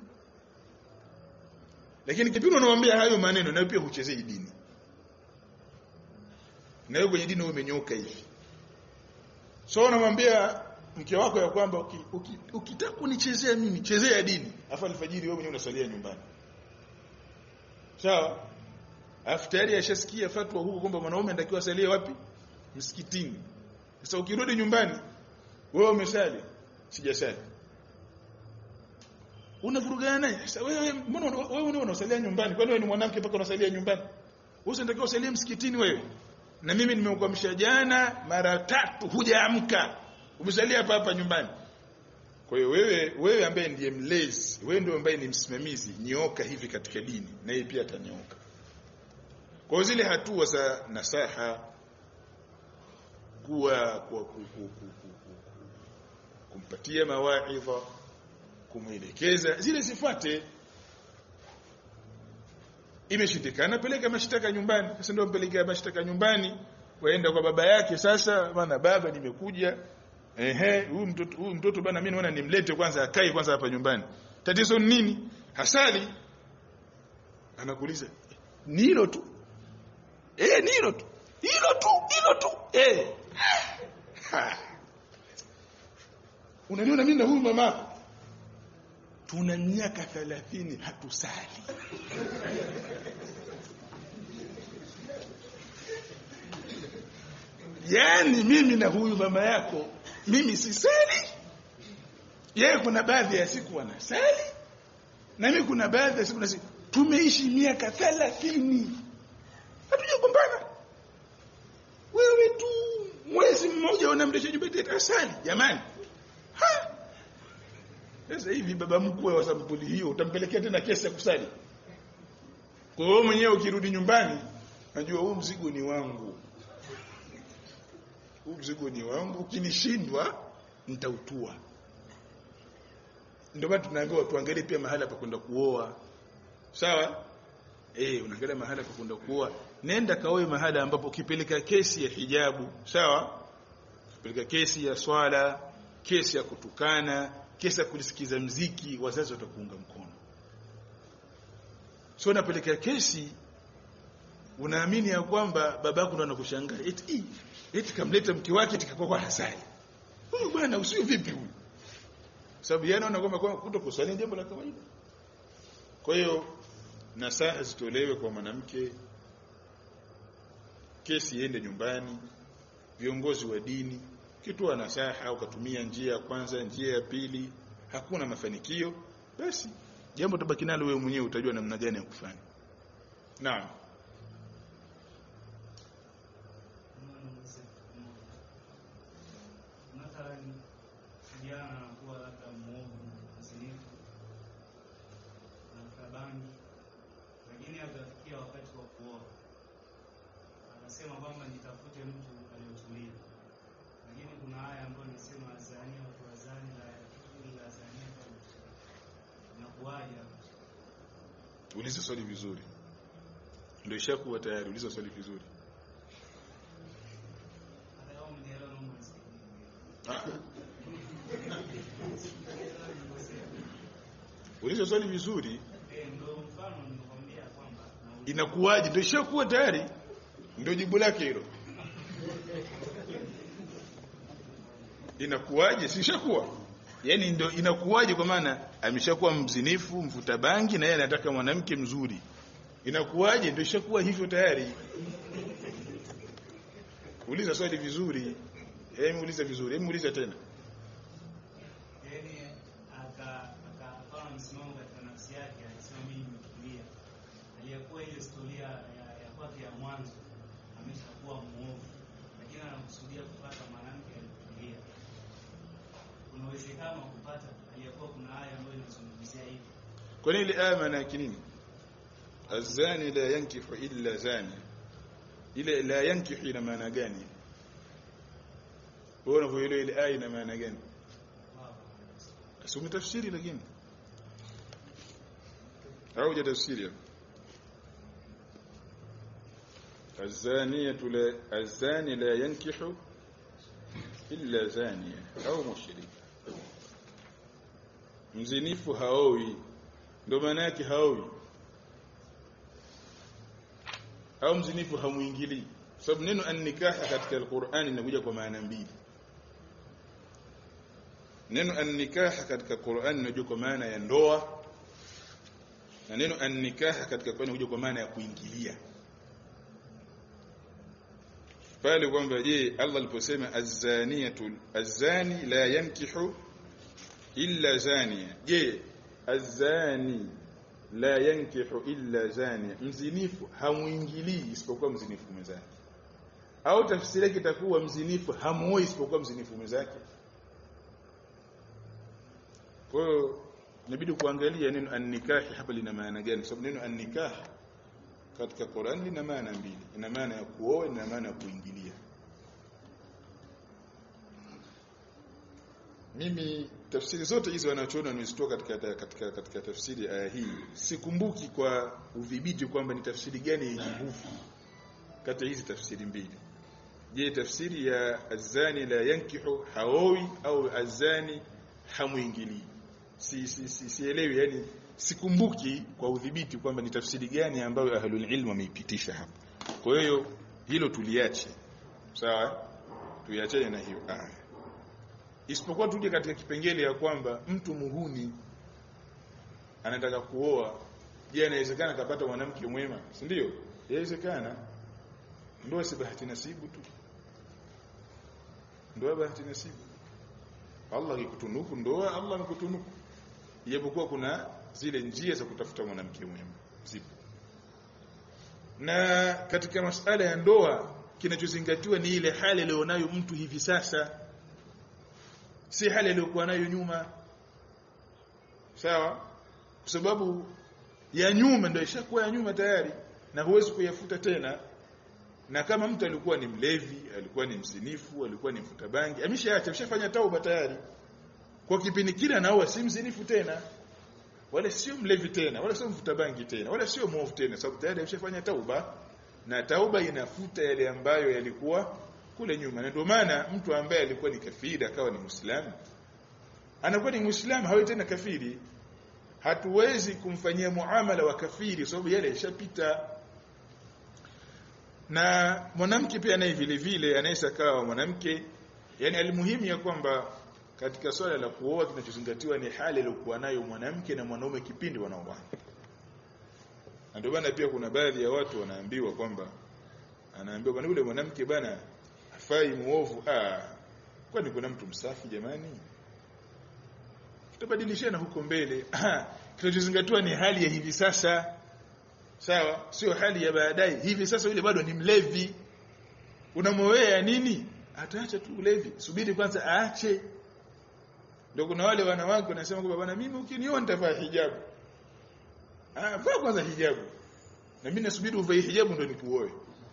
Lakini kipindi unamwambia hayo maneno na pia huchezei dini. Na wewe kwenye dini wewe umenyoka hivi. So unamwambia mke wako ya kwamba ukitaka uki, uki kunichezea mimi, chezea dini. Afa alfajiri wewe mwenyewe unasalia nyumbani. Sawa? Aftari ashasikia fatwa huko kwamba mwanaume anatakiwa asalie wapi? Msikitini. Sasa ukirudi nyumbani wewe umesali, sijasali. Unavurugana naye. Sasa wewe mbona wewe unasalia nyumbani? Kwani wewe ni mwanamke mpaka unasalia nyumbani? Wewe unatakiwa usalie msikitini wewe. Na mimi nimekuamsha jana mara tatu hujaamka. Umesalia hapa hapa nyumbani. Kwa hiyo wewe wewe ambaye ndiye mlezi, wewe ndio ambaye ni msimamizi, nyoka hivi katika dini, na yeye pia atanyoka. Kwa zile hatua za nasaha, kuwa kwa kumpatia mawaidha, kumuelekeza, zile zifuate. Imeshindikana, peleka mashtaka nyumbani. Sasa ndio mpelekea mashtaka nyumbani, waenda kwa baba yake. Sasa bwana, baba nimekuja, ehe, huyu mtoto huyu mtoto bwana mimi naona nimlete kwanza akae kwanza hapa nyumbani. Tatizo ni nini? Hasali. Anakuuliza, ni hilo tu? Eh, ni hilo tu. Hilo tu, hilo tu. Eh. Unaniona mimi na huyu mamako tuna miaka thelathini hatusali. Yaani mimi na huyu mama yako, mimi sisali, yeye kuna baadhi ya siku anasali, na mimi kuna baadhi ya siku nasi. Tumeishi miaka thelathini hatujagombana. Wewe tu mwezi mmoja unamdesha nyumbani asali, jamani. Ha? Sasa hivi baba mkuu wa sampuli hiyo utampelekea tena kesi ya kusali? Kwa hiyo mwenyewe ukirudi nyumbani, najua huu mzigo ni wangu. Huu mzigo ni wangu, ukinishindwa nitautua. Ndio maana tunaambiwa tuangalie pia mahala pa kwenda kuoa. Sawa? Eh, unaangalia mahala pa kwenda kuoa. Nenda kaoe mahala ambapo ukipeleka kesi ya hijabu, sawa? Ukipeleka kesi ya swala, kesi ya kutukana, kesi ya kulisikiza mziki, wazazi watakuunga mkono. Sio unapeleka kesi unaamini ya kwamba babako ndo anakushangaa. Eti eti kamleta mke wake tikakuwa kwa hasali. Huyu bwana usio vipi huyu? Sababu yeye anaona kwamba kutokusali jambo la kawaida. Kwa hiyo nasaha zitolewe kwa mwanamke, kesi iende nyumbani, viongozi wa dini kitoa nasaha au katumia njia ya kwanza, njia ya pili, hakuna mafanikio, basi jambo tabaki nalo wewe mwenyewe, utajua namna gani ya kufanya. Naam. Mathalan kijana anakuwa labda muovu, mzinifu na mtabangi, lakini akafikia wakati wa kuoa akasema kwamba nitafute mtu aliyotulia, lakini kuna haya ambayo nasema azania watu wazani la yakili la azania na kuaja. Uliza swali vizuri, ndio ishakuwa tayari. Uliza swali vizuri. Leo mnielewa na mwanzo. Uliza swali vizuri. Eh, ndio mfano nimekwambia kwamba inakuwaje, ndio ishakuwa tayari, ndio jibu lake hilo. Inakuwaje, si ishakuwa? Yaani ndio inakuwaje, kwa maana ameshakuwa mzinifu, mvuta bangi, na yeye anataka mwanamke mzuri. Inakuwaje, ndio ishakuwa hivyo tayari. Uliza swali vizuri. Hebu uliza vizuri, hebu uliza tena. yaani aka akafa msimamo katika nafsi yake, alisema mimi nimetulia. Aliyekuwa ile historia ya ya kwake ya mwanzo ameshakuwa muovu, lakini anakusudia kupata mwanamke aliyetulia. Kuna uwezekano wa kupata aliyekuwa, kuna haya ambayo inazungumzia hivi. Kwa nini ile aya maana yake nini? Azani la yankihu illa zani. Ile la yankihu ina maana gani? Bora kwa ile ile aya ina maana gani? Asome tafsiri lakini. Au je tafsiri? الزانية لا الزاني لا ينكح إلا زانية أو مشرك. mzinifu haowi, ndio maana yake haowi, au mzinifu hamuingili. Sababu neno an-nikah katika Qur'ani linakuja kwa maana mbili. Neno an-nikah katika Qur'ani linakuja kwa maana ya ndoa, na neno an-nikah katika Qur'ani linakuja kwa maana ya kuingilia. Pale kwamba je, Allah aliposema az-zaniyatu az-zani la yankihu illa zaniya, je az-zani la yankihu illa zaniya, mzinifu hamuingilii isipokuwa mzinifu mwenzake, au tafsiri yake itakuwa mzinifu hamuoi isipokuwa mzinifu mwenzake. Kwa hiyo inabidi kuangalia neno an-nikah hapa lina maana gani, sababu neno an-nikah katika Qur'an lina maana mbili, ina maana ya kuoa na maana ya kuingilia. Mimi tafsiri zote hizo wanachoona nimezitoa katika katika katika tafsiri aya hii, sikumbuki kwa udhibiti kwamba ni tafsiri gani yenye nguvu kati hizi tafsiri mbili. Je, tafsiri ya azani la yankihu haowi au azani hamuingili? Si si si sielewi, yani sikumbuki kwa udhibiti kwamba ni tafsiri gani ambayo ahlul ilm wameipitisha hapa. Kwa hiyo hilo tuliache. Sawa? Tuiachane na hiyo aya. Isipokuwa tuje katika kipengele ya kwamba mtu muhuni anataka kuoa, je, inawezekana kapata mwanamke mwema? Si ndio? Inawezekana. Ndio si bahati nasibu tu. Ndio bahati nasibu. Allah akikutunuku ndoa, Allah amekutunuku. Ijapokuwa kuna zile njia za kutafuta mwanamke mwema zipo. Na katika masuala ya ndoa kinachozingatiwa ni ile hali alionayo mtu hivi sasa, si hali aliyokuwa nayo nyuma. Sawa? Kwa sababu ya nyuma ndio ishakuwa ya nyuma tayari na huwezi kuyafuta tena. Na kama mtu alikuwa ni mlevi, alikuwa ni mzinifu, alikuwa ni mfuta bangi, ameshaacha, ameshafanya tauba tayari. Kwa kipindi kile anaoa si mzinifu tena, wala sio mlevi tena, wala sio mfuta bangi tena, wala sio muovu tena, sababu tayari ameshafanya tauba, na tauba inafuta yale ambayo yalikuwa kule nyuma. Na ndio maana mtu ambaye alikuwa ni kafiri akawa ni Muislamu, anakuwa ni Muislamu, hawi tena kafiri. Hatuwezi kumfanyia muamala wa kafiri sababu yale yashapita. Na mwanamke pia naye vile vile anaweza kawa mwanamke, yani alimuhimu ya kwamba katika swala la kuoa kinachozingatiwa ni hali aliyokuwa nayo mwanamke na mwanaume kipindi wanaoana. Ndio maana pia kuna baadhi ya watu wanaambiwa kwamba anaambiwa bwana yule mwanamke bana afai muovu. Ah, kwani kuna mtu msafi jamani? Tutabadilishana huko mbele. Ah, kinachozingatiwa ni hali ya hivi sasa. Sawa, sio hali ya baadaye. Hivi sasa yule bado ni mlevi. Unamwowea nini? Ataacha tu ulevi. Subiri kwanza aache. Ndio kuna wale wanawake wanasema kwamba bwana mimi ukiniona nitavaa hijabu. Ah, vaa kwanza hijabu. Na mimi nasubiri uvae hijabu ndio nikuoe.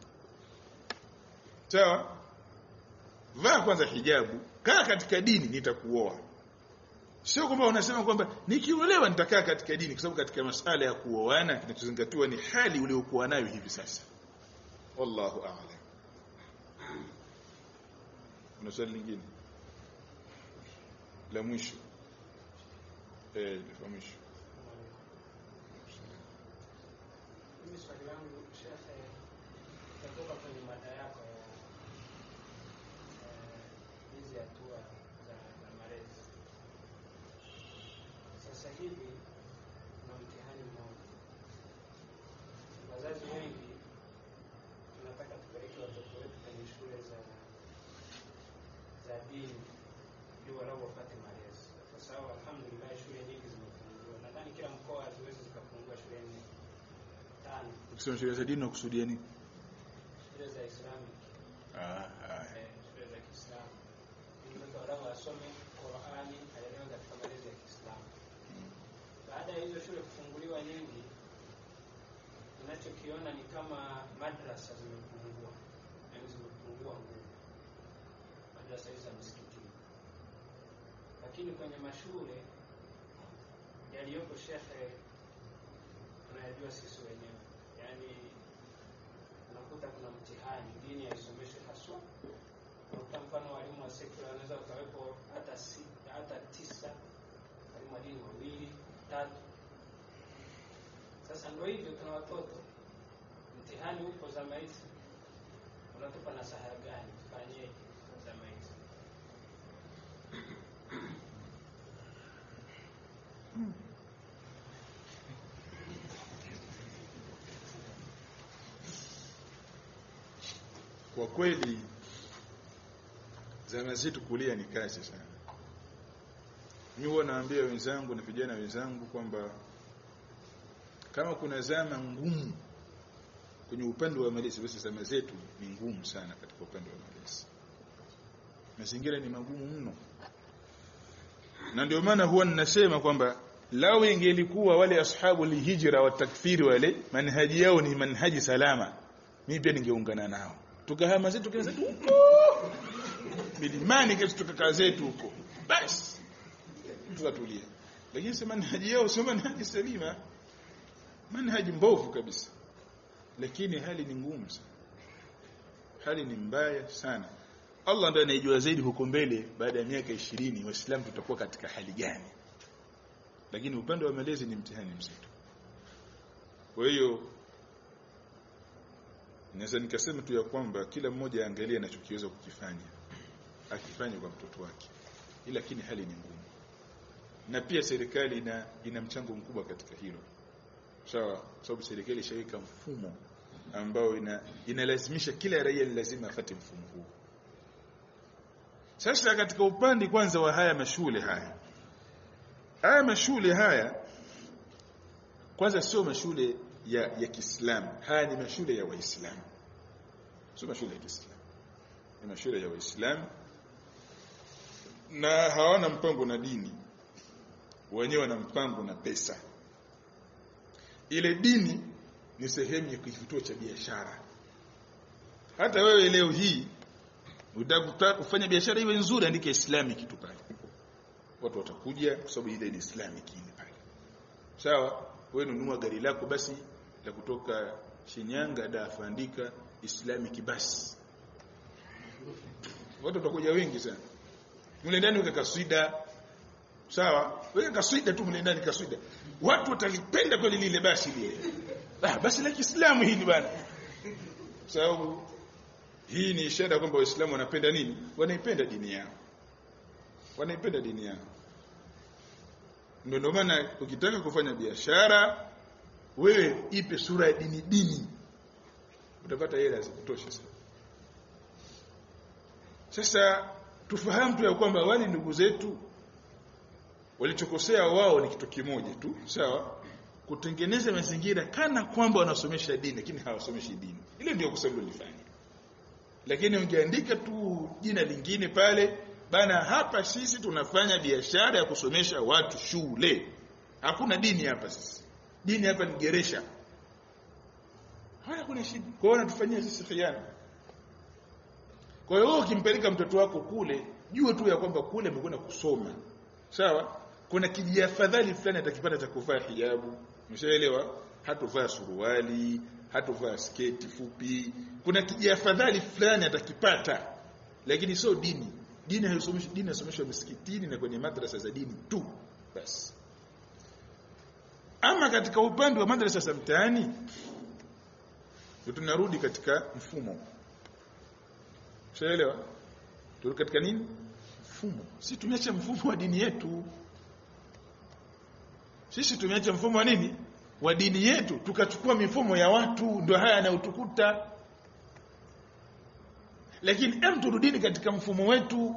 Sawa? Vaa kwanza hijabu, kaa katika dini nitakuoa. Sio kwamba unasema kwamba nikiolewa nitakaa katika dini, kwa sababu katika masuala ya kuoana kinachozingatiwa ni hali uliokuwa nayo hivi sasa. Wallahu a'lam. Kuna swali lingine? La mwisho. Eh, la mwisho. Mimi swali langu Sheikh, kutoka kwenye mada yako ya hizi hatua za za malezi. Sasa hivi kuna mtihani mmoja. Wazazi wengi tunataka tupeleke watoto wetu kwenye shule za za dini ili walau wapate malezi. Kwa sababu alhamdulillah shule nyingi zimefunguliwa. Nadhani kila mkoa haziwezi zikafungua shule nyingi. Ukisema shule za dini unakusudia nini? Shule za Islamic. Ah, ah. Eh, shule za Kiislamu. Mtoto wao asome Qur'ani, aelewe katika malezi ya Kiislamu. Baada ya hizo shule kufunguliwa nyingi, tunachokiona ni kama madrasa zimepungua. Yaani zimepungua nguvu. Madrasa hizo za msikitini. Lakini kwenye mashule yaliyopo shekhe tunayajua sisi wenyewe. Yaani unakuta kuna mtihani dini haisomeshwi haswa. Kwa mfano walimu wa sekula wanaweza wakawepo hata sita hata tisa, walimu wa dini wawili, tatu. Sasa ndio hivyo tuna watoto. Mtihani upo zama hizi. Unatupa nasaha gani? Tufanyeje zama hizi? Kwa kweli zama zetu kulia ni kazi sana. Mimi huwa naambia wenzangu na vijana wenzangu kwamba kama kuna zama ngumu kwenye upande wa malezi, basi zama zetu ni ngumu sana katika upande wa malezi. Mazingira ni magumu mno. Na ndio maana huwa ninasema kwamba lao ingelikuwa wale ashabu lihijra wa takfiri wale manhaji yao ni manhaji salama, mimi pia ningeungana nao. Tukahama zetu kaza zetu huko milimani, kesho tukakaa zetu huko, basi tukatulia. Lakini sema manhaji yao sio manhaji salima, manhaji mbovu kabisa. Lakini hali ni ngumu sana, hali ni mbaya sana. Allah ndiye anayejua zaidi huko mbele baada ya miaka ishirini waislamu tutakuwa katika hali gani. Lakini upande wa malezi ni mtihani mzito. Kwa hiyo naweza nikasema tu ya kwamba kila mmoja aangalie anachokiweza kukifanya, akifanye kwa mtoto wake. Ila lakini hali ni ngumu. Na pia serikali ina ina mchango mkubwa katika hilo. Sawa, sababu serikali ishaweka mfumo ambao ina inalazimisha kila raia lazima afuate mfumo huu. Sasa katika upande kwanza wa haya mashule haya. Haya mashule haya kwanza sio mashule ya ya Kiislamu. Haya ni mashule ya Waislamu. Sio mashule ya Kiislamu. Ni mashule ya Waislamu. Na hawana mpango na dini. Wenyewe wana mpango na pesa. Ile dini ni sehemu ya kituo cha biashara. Hata wewe leo hii unataka kufanya biashara iwe nzuri, andika Islamic kitu pale. Watu watakuja kwa sababu ile ni Islamic ile pale. Sawa? Wewe nunua gari lako basi la kutoka Shinyanga dafa, andika Islamic basi. Watu watakuja wengi sana. Mle ndani weka kaswida. Sawa? Weka kaswida tu mle ndani kaswida. Watu watalipenda kweli lile basi lile. Ah, basi la Kiislamu hili bana. Sababu hii ni ishara kwamba Waislamu wanapenda nini? Wanaipenda dini yao. Wanaipenda dini yao. Ndio maana ukitaka kufanya biashara wewe ipe sura ya dini dini, utapata hela za kutosha sana. Sasa tufahamu tu ya kwamba wale ndugu zetu walichokosea wao ni kitu kimoja tu, sawa, kutengeneza mazingira kana kwamba wanasomesha dini lakini hawasomeshi dini. Ile ndio kosa lilifanya. Lakini ungeandika tu jina lingine pale, bana hapa sisi tunafanya biashara ya kusomesha watu shule, hakuna dini hapa sisi, dini hapa ni geresha, haya kuna shida. Kwa hiyo wanatufanyia sisi khiana. Kwa hiyo ukimpeleka mtoto wako kule, jua tu ya kwamba kule amekwenda kusoma, sawa. Kuna kijiafadhali fulani atakipata cha kuvaa hijabu, umeshaelewa, hatovaa suruali, hatovaa sketi fupi, kuna kijiafadhali fulani atakipata, lakini sio dini. Dini haisomeshwi, dini inasomeshwa misikitini na kwenye madrasa za dini tu basi. Ama katika upande wa madrasa za mtaani, tunarudi katika mfumo, umeshaelewa, turudi katika nini? Mfumo. Sisi tumeacha mfumo wa dini yetu. Sisi tumeacha mfumo wa nini? Wa dini yetu, tukachukua mifumo ya watu, ndio haya yanayotukuta. Lakini hem, turudini katika mfumo wetu.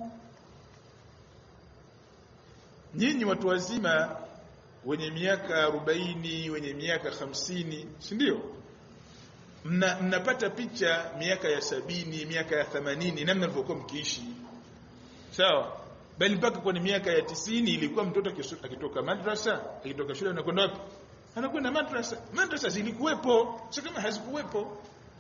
Nyinyi watu wazima wenye miaka arobaini, wenye miaka hamsini, si ndio? Mna, mnapata picha miaka ya sabini, miaka ya themanini namna mlivyokuwa mkiishi. Sawa? Bali mpaka kwenye miaka ya tisini ilikuwa mtoto akitoka madrasa, akitoka shule anakwenda wapi? Anakwenda madrasa. Madrasa zilikuwepo, sio kama hazikuwepo.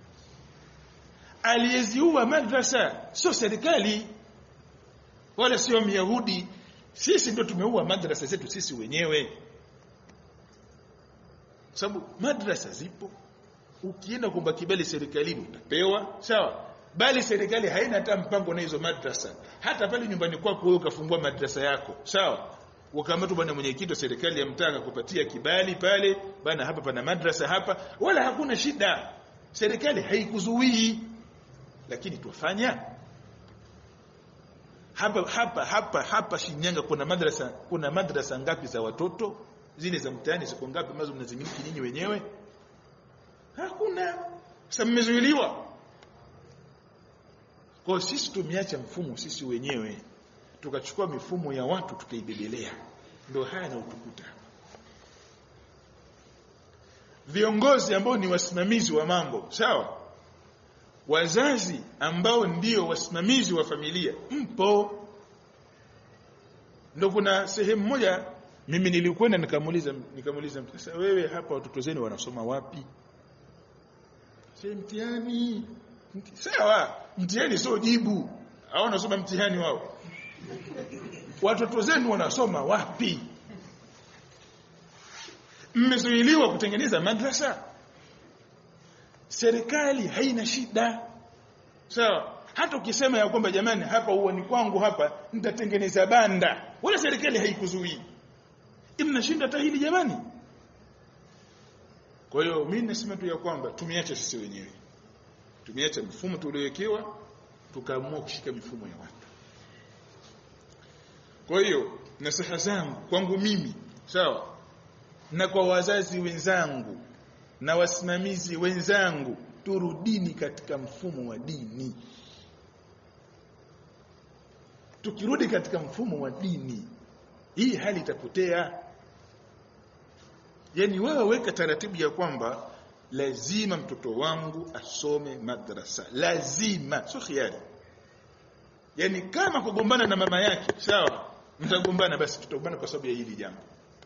Aliyeziua madrasa sio serikali wala sio Myahudi. Sisi ndio tumeua madrasa zetu sisi wenyewe. Sababu madrasa zipo, ukienda kuomba kibali serikalini utapewa, sawa? Bali serikali haina hata mpango na hizo madrasa. Hata pale nyumbani kwako wewe ukafungua madrasa yako, sawa? Ukamata bwana mwenyekiti wa serikali ya mtaa kupatia kibali pale, bana hapa pana madrasa hapa, wala hakuna shida. Serikali haikuzuii. Lakini tuwafanya hapa hapa hapa hapa Shinyanga kuna madrasa, kuna madrasa ngapi za watoto? Zile za mtaani ziko ngapi ambazo mnazimiliki nyinyi wenyewe? Hakuna. Sasa mmezuiliwa. Kwa sisi tumeacha mfumo sisi wenyewe, tukachukua mifumo ya watu tukaibebelea. Ndio haya na utukuta. Viongozi ambao ni wasimamizi wa mambo, sawa? Wazazi ambao ndio wasimamizi wa familia, mpo. Ndio kuna sehemu moja mimi nilikwenda nikamuuliza nikamuuliza sasa wewe hapa watoto zenu wanasoma wapi? Sasa mtihani. Sawa, mtihani sio jibu. Hao wanasoma mtihani wao. Watoto zenu wanasoma wapi? Mmezuiliwa kutengeneza madrasa. Serikali haina shida. Sawa, hata ukisema ya kwamba jamani hapa uani kwangu hapa nitatengeneza banda, wala serikali haikuzuii. Mnashinda hata hili jamani. Kwa hiyo mimi nasema tu ya kwamba tumeacha sisi wenyewe. Tumeacha mfumo tuliowekewa, tukaamua kushika mifumo ya watu. Kwa hiyo nasaha zangu kwangu mimi, sawa, na kwa wazazi wenzangu na wasimamizi wenzangu, turudini katika mfumo wa dini. Tukirudi katika mfumo wa dini, hii hali itapotea. Yaani wewe weka taratibu ya kwamba lazima mtoto wangu asome madrasa, lazima, sio khiari. Yaani kama kugombana na mama yake, sawa, mtagombana, basi tutagombana kwa sababu ya hili jambo.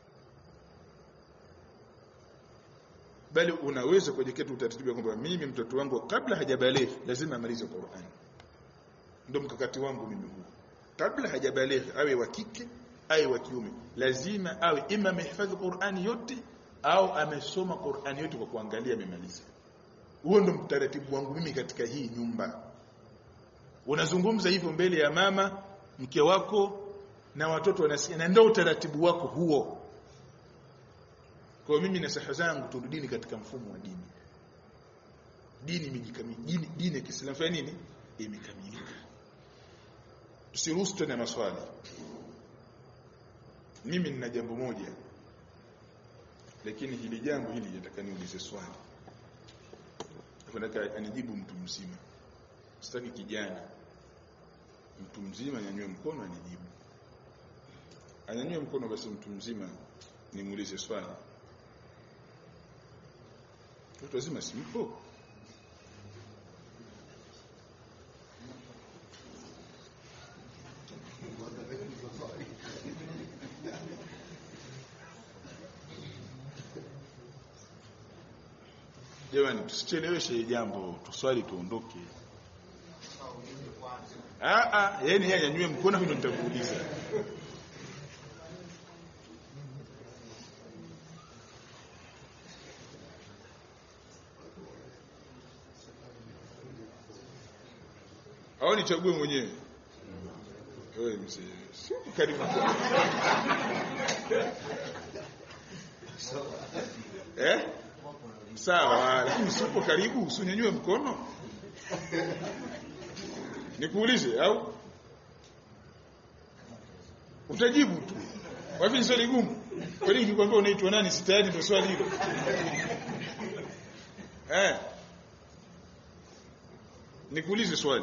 Bali unaweza kujiwekea utaratibu kwamba mimi mtoto wangu kabla hajabaligh lazima amalize Qur'an. Ndio mkakati wangu mimi huu. Kabla hajabaligh awe wa kike awe wa kiume, lazima awe ima amehifadhi Qur'an yote au amesoma Qur'an yote kwa kuangalia amemaliza. Huo ndio mtaratibu wangu mimi katika hii nyumba. Unazungumza hivyo mbele ya mama, mke wako na watoto wanasikia, na ndio utaratibu wako huo. Kwa mimi nasaha zangu turudini katika mfumo wa dini. Dini imejikamilika, dini dini ya Kiislamu fanya nini? Imekamilika. Tusiruhusu tena maswali. Mimi nina jambo moja. lakini hili jambo hili nataka niulize swali. Nataka anijibu mtu mzima. Sitaki kijana. Mtu mzima anyanyue mkono anijibu. Anyanyue mkono basi mtu mzima nimuulize swali. Watu wazima simpo. Jamani, tusicheleweshe jambo, tuswali tuondoke. Ah ah, yani yeye anyanyue mkono mimi nitakuuliza. Au nichague mwenyewe? Wewe mzee, si karibu kwa. Eh? Sawa, lakini sipo karibu, usinyanyue mkono. Nikuulize au utajibu tu? Wapi swali gumu? Kwa nini nikwambia unaitwa nani si tayari ndio swali hilo? Eh. Nikuulize swali.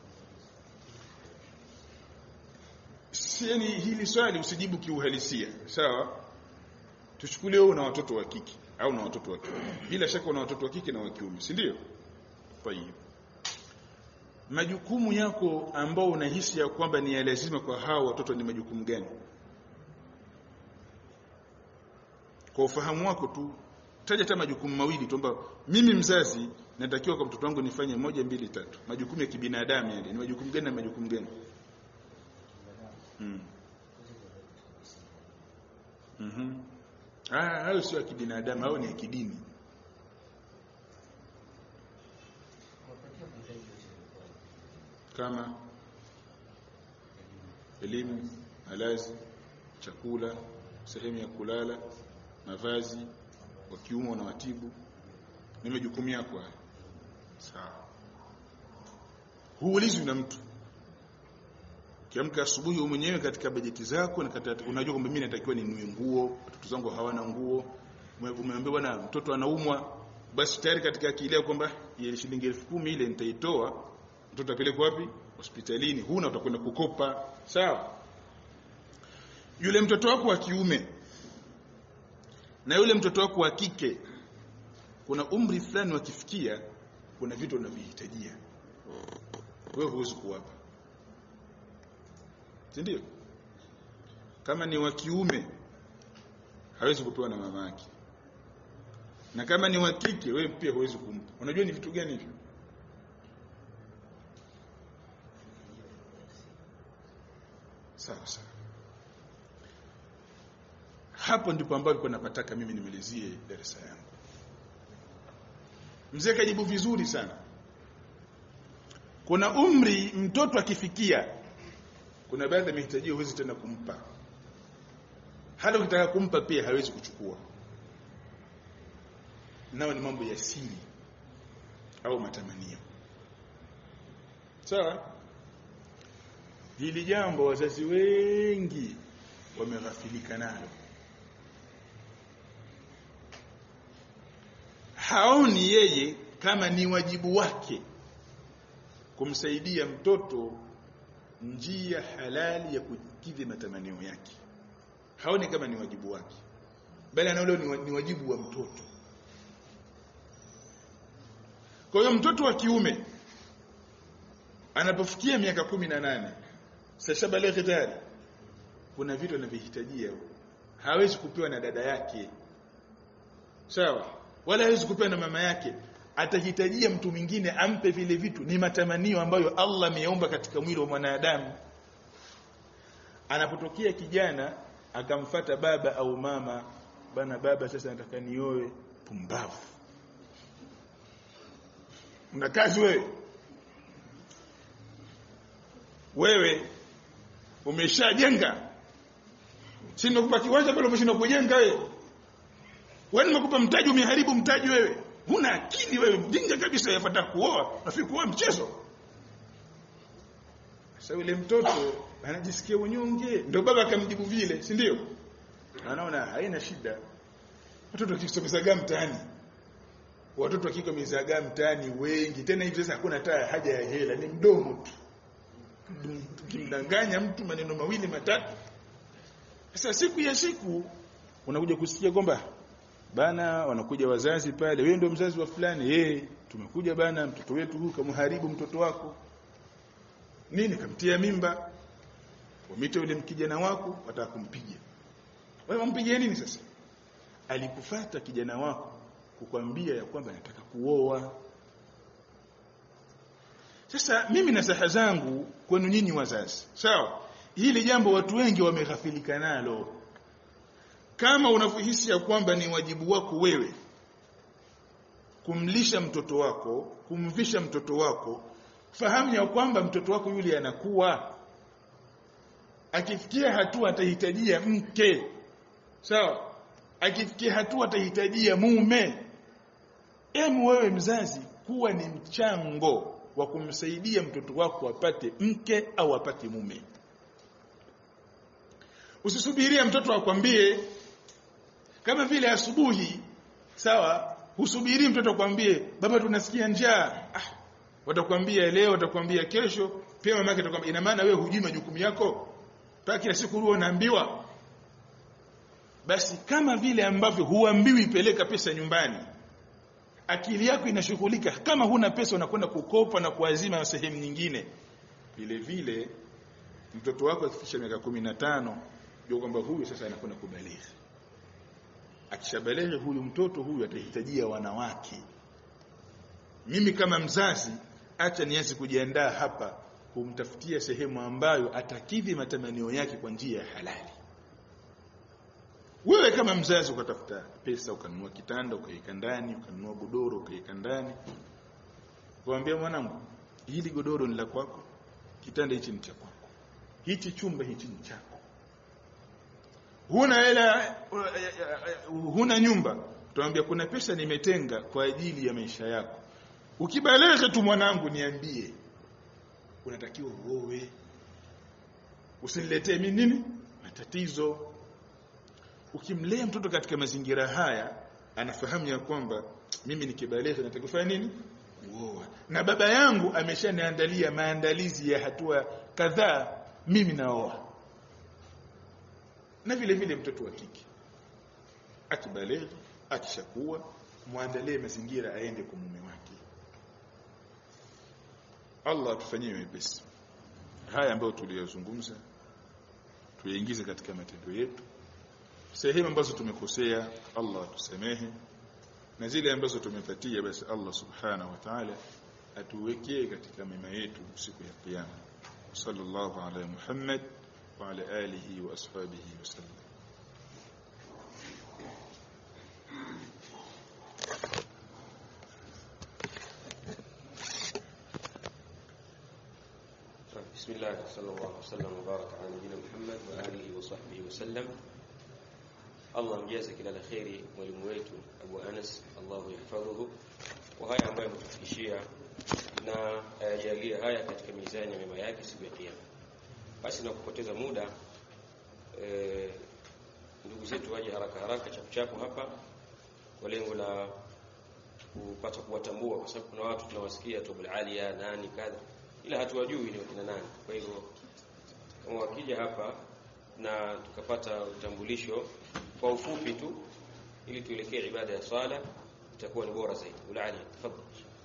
Si yani hili swali usijibu kiuhalisia, sawa? Tuchukulie wewe una watoto wa kike au na watoto wa kiume. Bila shaka una watoto wa kike na wa kiume, si ndio? Kwa hiyo majukumu yako ambao unahisi ya kwamba ni ya lazima kwa hao watoto ni majukumu gani? Kwa ufahamu wako tu taja hata majukumu mawili tu ambayo mimi mzazi natakiwa kwa mtoto wangu nifanye moja mbili tatu. Majukumu ya kibinadamu yale. Ni majukumu gani na majukumu gani? Mm. Mhm. Ah, hayo sio ya kibinadamu, hao ni ya kidini. Kama elimu, malazi, chakula, sehemu ya kulala, mavazi, wa kiume na watibu, ni majukumu yako haya. Sawa. Huulizwi na mtu. Kiamka asubuhi wewe mwenyewe katika bajeti zako na katika unajua kwamba mimi natakiwa ninunue nguo, watoto zangu hawana nguo. Umeambia bwana mtoto anaumwa, basi tayari katika akili yako kwamba ile shilingi elfu kumi ile nitaitoa, mtoto apelekwe wapi? Hospitalini. Huna utakwenda kukopa. Sawa? Yule mtoto wako wa kiume na yule mtoto wako wa kike kuna umri fulani wakifikia kuna vitu unavyohitajia. Wewe huwezi kuwapa. Ndio? Kama ni wa kiume hawezi kupewa na mama yake. Na kama ni wa kike wewe pia huwezi kumpa. Unajua ni vitu gani hivyo? Sawa sawa. Hapo ndipo ambapo nilikuwa napataka mimi nimalizie darasa yangu. Mzee kajibu vizuri sana. Kuna umri mtoto akifikia kuna baadhi ya mahitaji huwezi tena kumpa. Hata ukitaka kumpa pia hawezi kuchukua. Nao ni mambo ya siri au matamanio. Sawa? Hili jambo wazazi wengi wameghafilika nalo. Haoni yeye kama ni wajibu wake kumsaidia mtoto njia halali ya kukidhi matamanio yake. Haoni kama ni wajibu wake, bali anaona ni wajibu wa mtoto. Kwa hiyo mtoto wa kiume anapofikia miaka kumi na nane sasa balighi tayari, kuna vitu anavyohitajia. Hawezi kupewa na dada yake, sawa, wala hawezi kupewa na mama yake. Atahitajia mtu mwingine ampe vile vitu. Ni matamanio ambayo Allah ameyaumba katika mwili wa mwanadamu. Anapotokea kijana akamfuata baba au mama, bana baba sasa nataka nioe, pumbavu. Una kazi wewe? Wewe umeshajenga. Si nimekupa kiwanja pale umeshinda kujenga wewe. Wewe nimekupa mtaji umeharibu mtaji wewe. Huna akili wewe, mjinga kabisa, yafuata kuoa, nafikiri kuoa mchezo. Sasa yule mtoto anajisikia unyonge, ndio baba akamjibu vile, si ndio? Anaona haina shida. Watoto wakisomezaga mtaani. Watoto wakiko mizaga mtaani wengi. Tena hivi sasa hakuna hata haja ya hela, ni mdomo tu. Ukimdanganya mtu maneno mawili matatu. Sasa siku ya siku unakuja kusikia kwamba bana wanakuja wazazi pale, wewe ndio mzazi wa fulani, eh tumekuja bana mtoto wetu huyu kamharibu mtoto wako. Nini kamtia mimba? Wamite yule mkijana wako wataka kumpiga. Wewe umpigie nini sasa? Alikufuata kijana wako kukwambia ya kwamba nataka kuoa. Sasa mimi na saha zangu kwenu nyinyi wazazi. Sawa? Hili jambo watu wengi wameghafilika nalo. Kama unafuhisi ya kwamba ni wajibu wako wewe kumlisha mtoto wako, kumvisha mtoto wako, fahamu ya kwamba mtoto wako yule anakuwa akifikia hatua atahitajia mke. Sawa? Akifikia hatua atahitajia mume. Emu wewe mzazi kuwa ni mchango wa kumsaidia mtoto wako apate mke au apate mume. Usisubirie mtoto akwambie kama vile asubuhi, sawa? Usubiri mtoto akwambie baba tunasikia njaa. Ah, watakwambia leo, watakwambia kesho, pia mama yake atakwambia. Ina maana wewe hujui majukumu yako? Taka kila siku wewe unaambiwa. Basi kama vile ambavyo huambiwi peleka pesa nyumbani, akili yako inashughulika. Kama huna pesa unakwenda kukopa na kuazima sehemu nyingine. Vile vile mtoto wako akifikisha miaka kumi na tano ndio kwamba huyu sasa anakwenda kubaligha. Akishabaligha huyu mtoto huyu atahitajia wanawake. Mimi kama mzazi acha nianze kujiandaa hapa kumtafutia sehemu ambayo atakidhi matamanio yake kwa njia ya halali. Wewe kama mzazi ukatafuta pesa, ukanunua kitanda ukaika ndani, ukanunua godoro ukaika ndani. Kuambia mwanangu, hili godoro ni la kwako, kitanda hichi ni cha kwako, hichi chumba hichi ni chako. Huna hela, huna nyumba, tuambia kuna pesa nimetenga kwa ajili ya maisha yako. Ukibaleka tu mwanangu niambie. Unatakiwa uoe. Usiniletee mimi nini? Matatizo. Ukimlea mtoto katika mazingira haya, anafahamu ya kwamba mimi nikibaleka nataka kufanya nini? Uoa. Na baba yangu ameshaniandalia maandalizi ya hatua kadhaa, mimi naoa. Na vile vile mtoto wa kike akibaleka, akishakuwa, muandalie mazingira aende kwa mume wake. Allah atufanyie wepesi. Haya ambayo tuliyozungumza tuyaingize katika matendo yetu. Sehemu ambazo tumekosea Allah atusamehe, na zile ambazo tumepatia basi Allah subhanahu wa ta'ala atuwekee katika mema yetu siku ya kiyama. Sallallahu ala Muhammad wa ala alihi wa ashabihi wasallam. بسم الله صلى الله وسلم وبارك على نبينا محمد وآله وصحبه وسلم. Allah mjaze kila la kheri mwalimu wetu Abu Anas, Allahu yahfadhuhu, kwa haya ambayo ametufikishia, na ayajalie haya katika mizani ya mema yake siku ya kiyama. Basi na kupoteza muda, e, ndugu zetu waje haraka haraka chapu chapu hapa kwa lengo la kupata kuwatambua, kwa sababu kuna watu tunawasikia Tobul Alia nani kadha, ila hatuwajui ni wakina nani. Kwa hivyo kama wakija hapa na tukapata utambulisho kwa ufupi tu ili tuelekee ibada ya sala, itakuwa ni bora zaidi. Ulani tafadhali.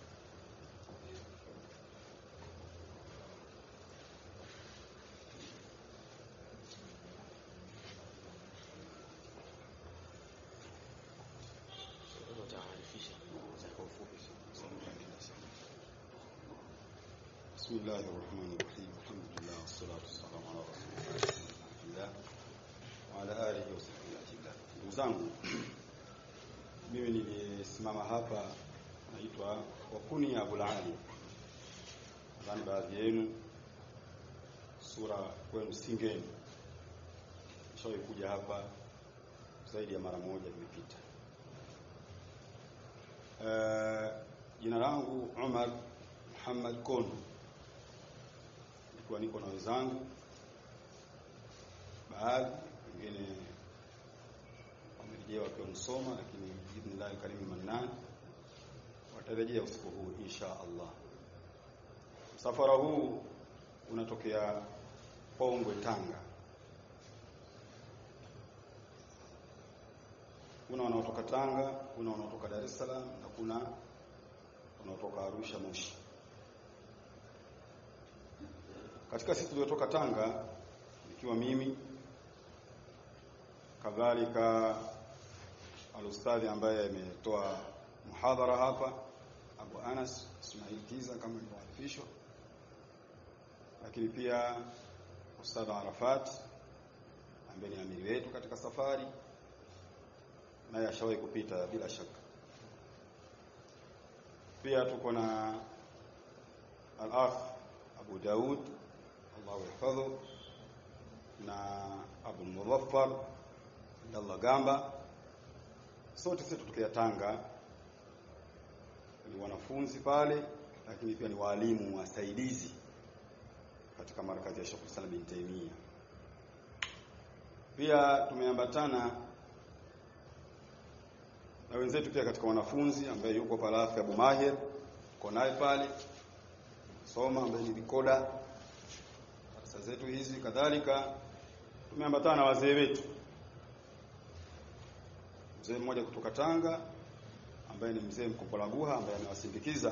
بسم الله الرحمن الرحيم. الحمد لله والصلاة والسلام على رسول الله وعلى آله وصحبه أجمعين. Ndugu zangu, mimi nilisimama hapa naitwa Wakuni Abul Ali. Nadhani baadhi yenu sura kwenu singeni. Nishawahi kuja hapa zaidi ya mara moja imepita. Eh, jina langu Umar Muhammad Kondo. Nilikuwa niko na wenzangu, baadhi wengine watarejea wakiwa msoma, lakini biidhnillah karim mannan watarejea usiku huu insha Allah. Msafara huu unatokea Pongwe, Tanga. Kuna wanaotoka Tanga, kuna wanaotoka Dar es Salaam na kuna wanaotoka Arusha, Moshi. Katika sisi tuliotoka Tanga, ikiwa mimi kadhalika alustadhi ambaye ametoa muhadhara hapa, Abu Anas Ismail Kiza kama ilivyoarifishwa, lakini pia Ustadh Arafat ambaye ni amiri wetu katika safari, naye ashawahi kupita bila shaka. Pia tuko na al-akh Abu Daud Allahu yahfadhu na Abu Muzaffar Abdullah Gamba. Sote sisi tutokea Tanga, ni wanafunzi pale, lakini pia ni walimu wasaidizi katika markazi ya Sheikh Salim bin Taimiyya. Pia tumeambatana na wenzetu pia katika wanafunzi ambaye yuko pale Afi Abu Mahir, uko naye pale soma ambaye ni vikoda darasa zetu hizi. Kadhalika tumeambatana na wazee wetu, mzee mmoja kutoka Tanga ambaye ni mzee Mkopola Buha ambaye anawasindikiza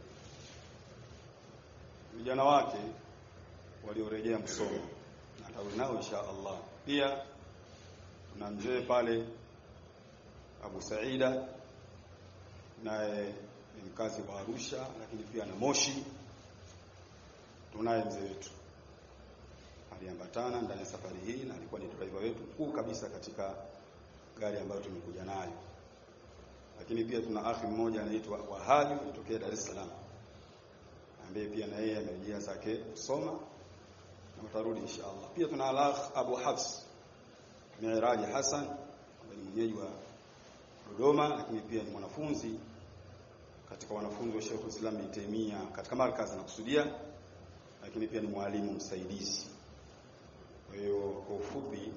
vijana wake waliorejea msomo na tawi nao insha Allah. Pia tuna mzee pale Abu Saida, naye ni mkazi wa Arusha lakini pia na Moshi. Tunaye mzee wetu aliambatana ndani ya safari hii na alikuwa ni driver wetu mkuu kabisa katika gari ambayo tumekuja nayo. Lakini pia tuna akhi mmoja anaitwa Wahali kutoka Dar es Salaam ambaye pia na yeye amerejea zake kusoma na mtarudi insha Allah. Pia tuna al-akh Abu Hafs Mi'raji Hassan ambaye ni mwenyeji wa Dodoma, lakini pia ni mwanafunzi katika wanafunzi wa Sheikh Islam bin Taimiyya katika markazi na kusudia, lakini pia ni mwalimu msaidizi. Kwa hiyo kwa ufupi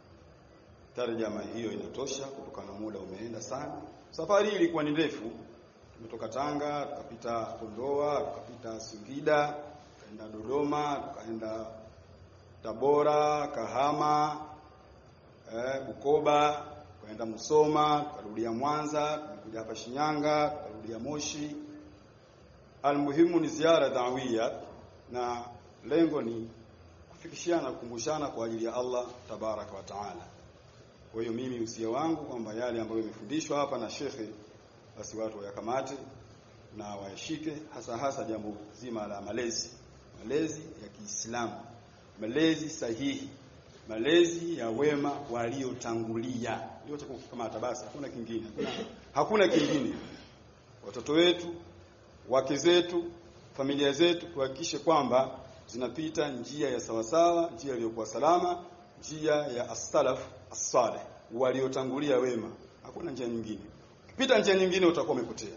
tarjama hiyo inatosha kutokana na muda umeenda sana. Safari hii ilikuwa ni ndefu. Tumetoka Tanga, tukapita Kondoa, tukapita Singida, tukaenda Dodoma, tukaenda Tabora, Kahama, eh, Bukoba, tukaenda Musoma, tukarudia Mwanza, tumekuja hapa Shinyanga, tukarudia Moshi. Almuhimu ni ziara dawia na lengo ni kufikishiana, kukumbushana kwa ajili ya Allah tabaraka wa taala. Kwa hiyo mimi usia wangu kwamba yale ambayo yamefundishwa hapa na shekhe basi watu wayakamate na wayashike, hasa hasa jambo zima la malezi, malezi ya Kiislamu, malezi sahihi, malezi ya wema waliotangulia. Ndio cha kukamata basi, hakuna kingine, hakuna hakuna kingine. Watoto wetu, wake zetu, familia zetu tuhakikishe kwamba zinapita njia ya sawasawa, njia iliyokuwa salama, njia ya as-salaf as-salih, waliotangulia wema. Hakuna njia nyingine. Ukipita njia nyingine utakuwa umepotea.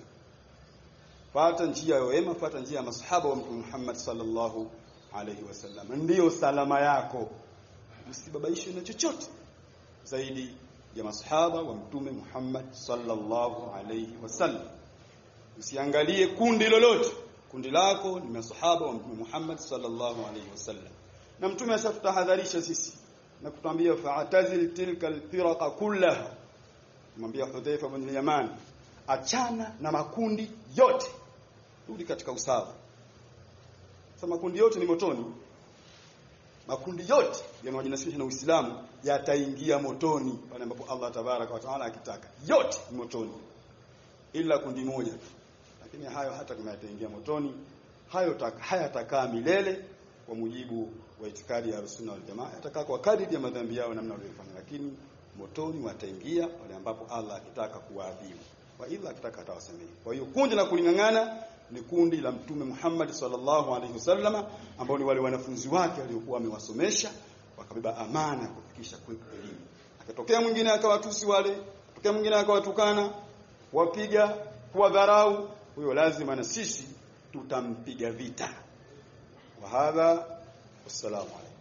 Fuata njia ya wema, fuata njia ya masahaba wa Mtume Muhammad sallallahu alaihi wasallam. Ndio salama yako. Usibabaishwe na chochote zaidi ya masahaba wa Mtume Muhammad sallallahu alaihi wasallam. Usiangalie kundi lolote. Kundi lako ni masahaba wa Mtume Muhammad sallallahu alaihi wasallam. Na Mtume ashatutahadharisha sisi na kutuambia fa'tazil tilka al-firaqa kullaha. Mwambia Hudhaifa bin Yaman, achana na makundi yote, rudi katika usawa. Sasa makundi yote ni motoni. Makundi yote yanayojinasibisha na Uislamu yataingia motoni pale ambapo Allah tabaraka wa taala akitaka. Yote ni motoni ila kundi moja tu. Lakini hayo hata kama yataingia motoni, hayo hayatakaa milele kwa mujibu wa itikadi ya Sunna wal Jamaa. Yatakaa kwa kadiri ya madhambi yao namna waliyofanya, lakini motoni wataingia pale ambapo Allah akitaka kuwaadhibu. Wa ila akitaka atawasamehe. Kwa hiyo kundi la kulingangana ni kundi la Mtume Muhammad sallallahu alaihi wasallama, ambao ni wale wanafunzi wake waliokuwa amewasomesha, wakabeba amana ya kufikisha kwetu elimu. Akatokea mwingine akawatusi wale, akatokea mwingine akawatukana, wapiga, kuwadharau, huyo lazima na sisi tutampiga vita. Wa hadha, wassalamu alaykum.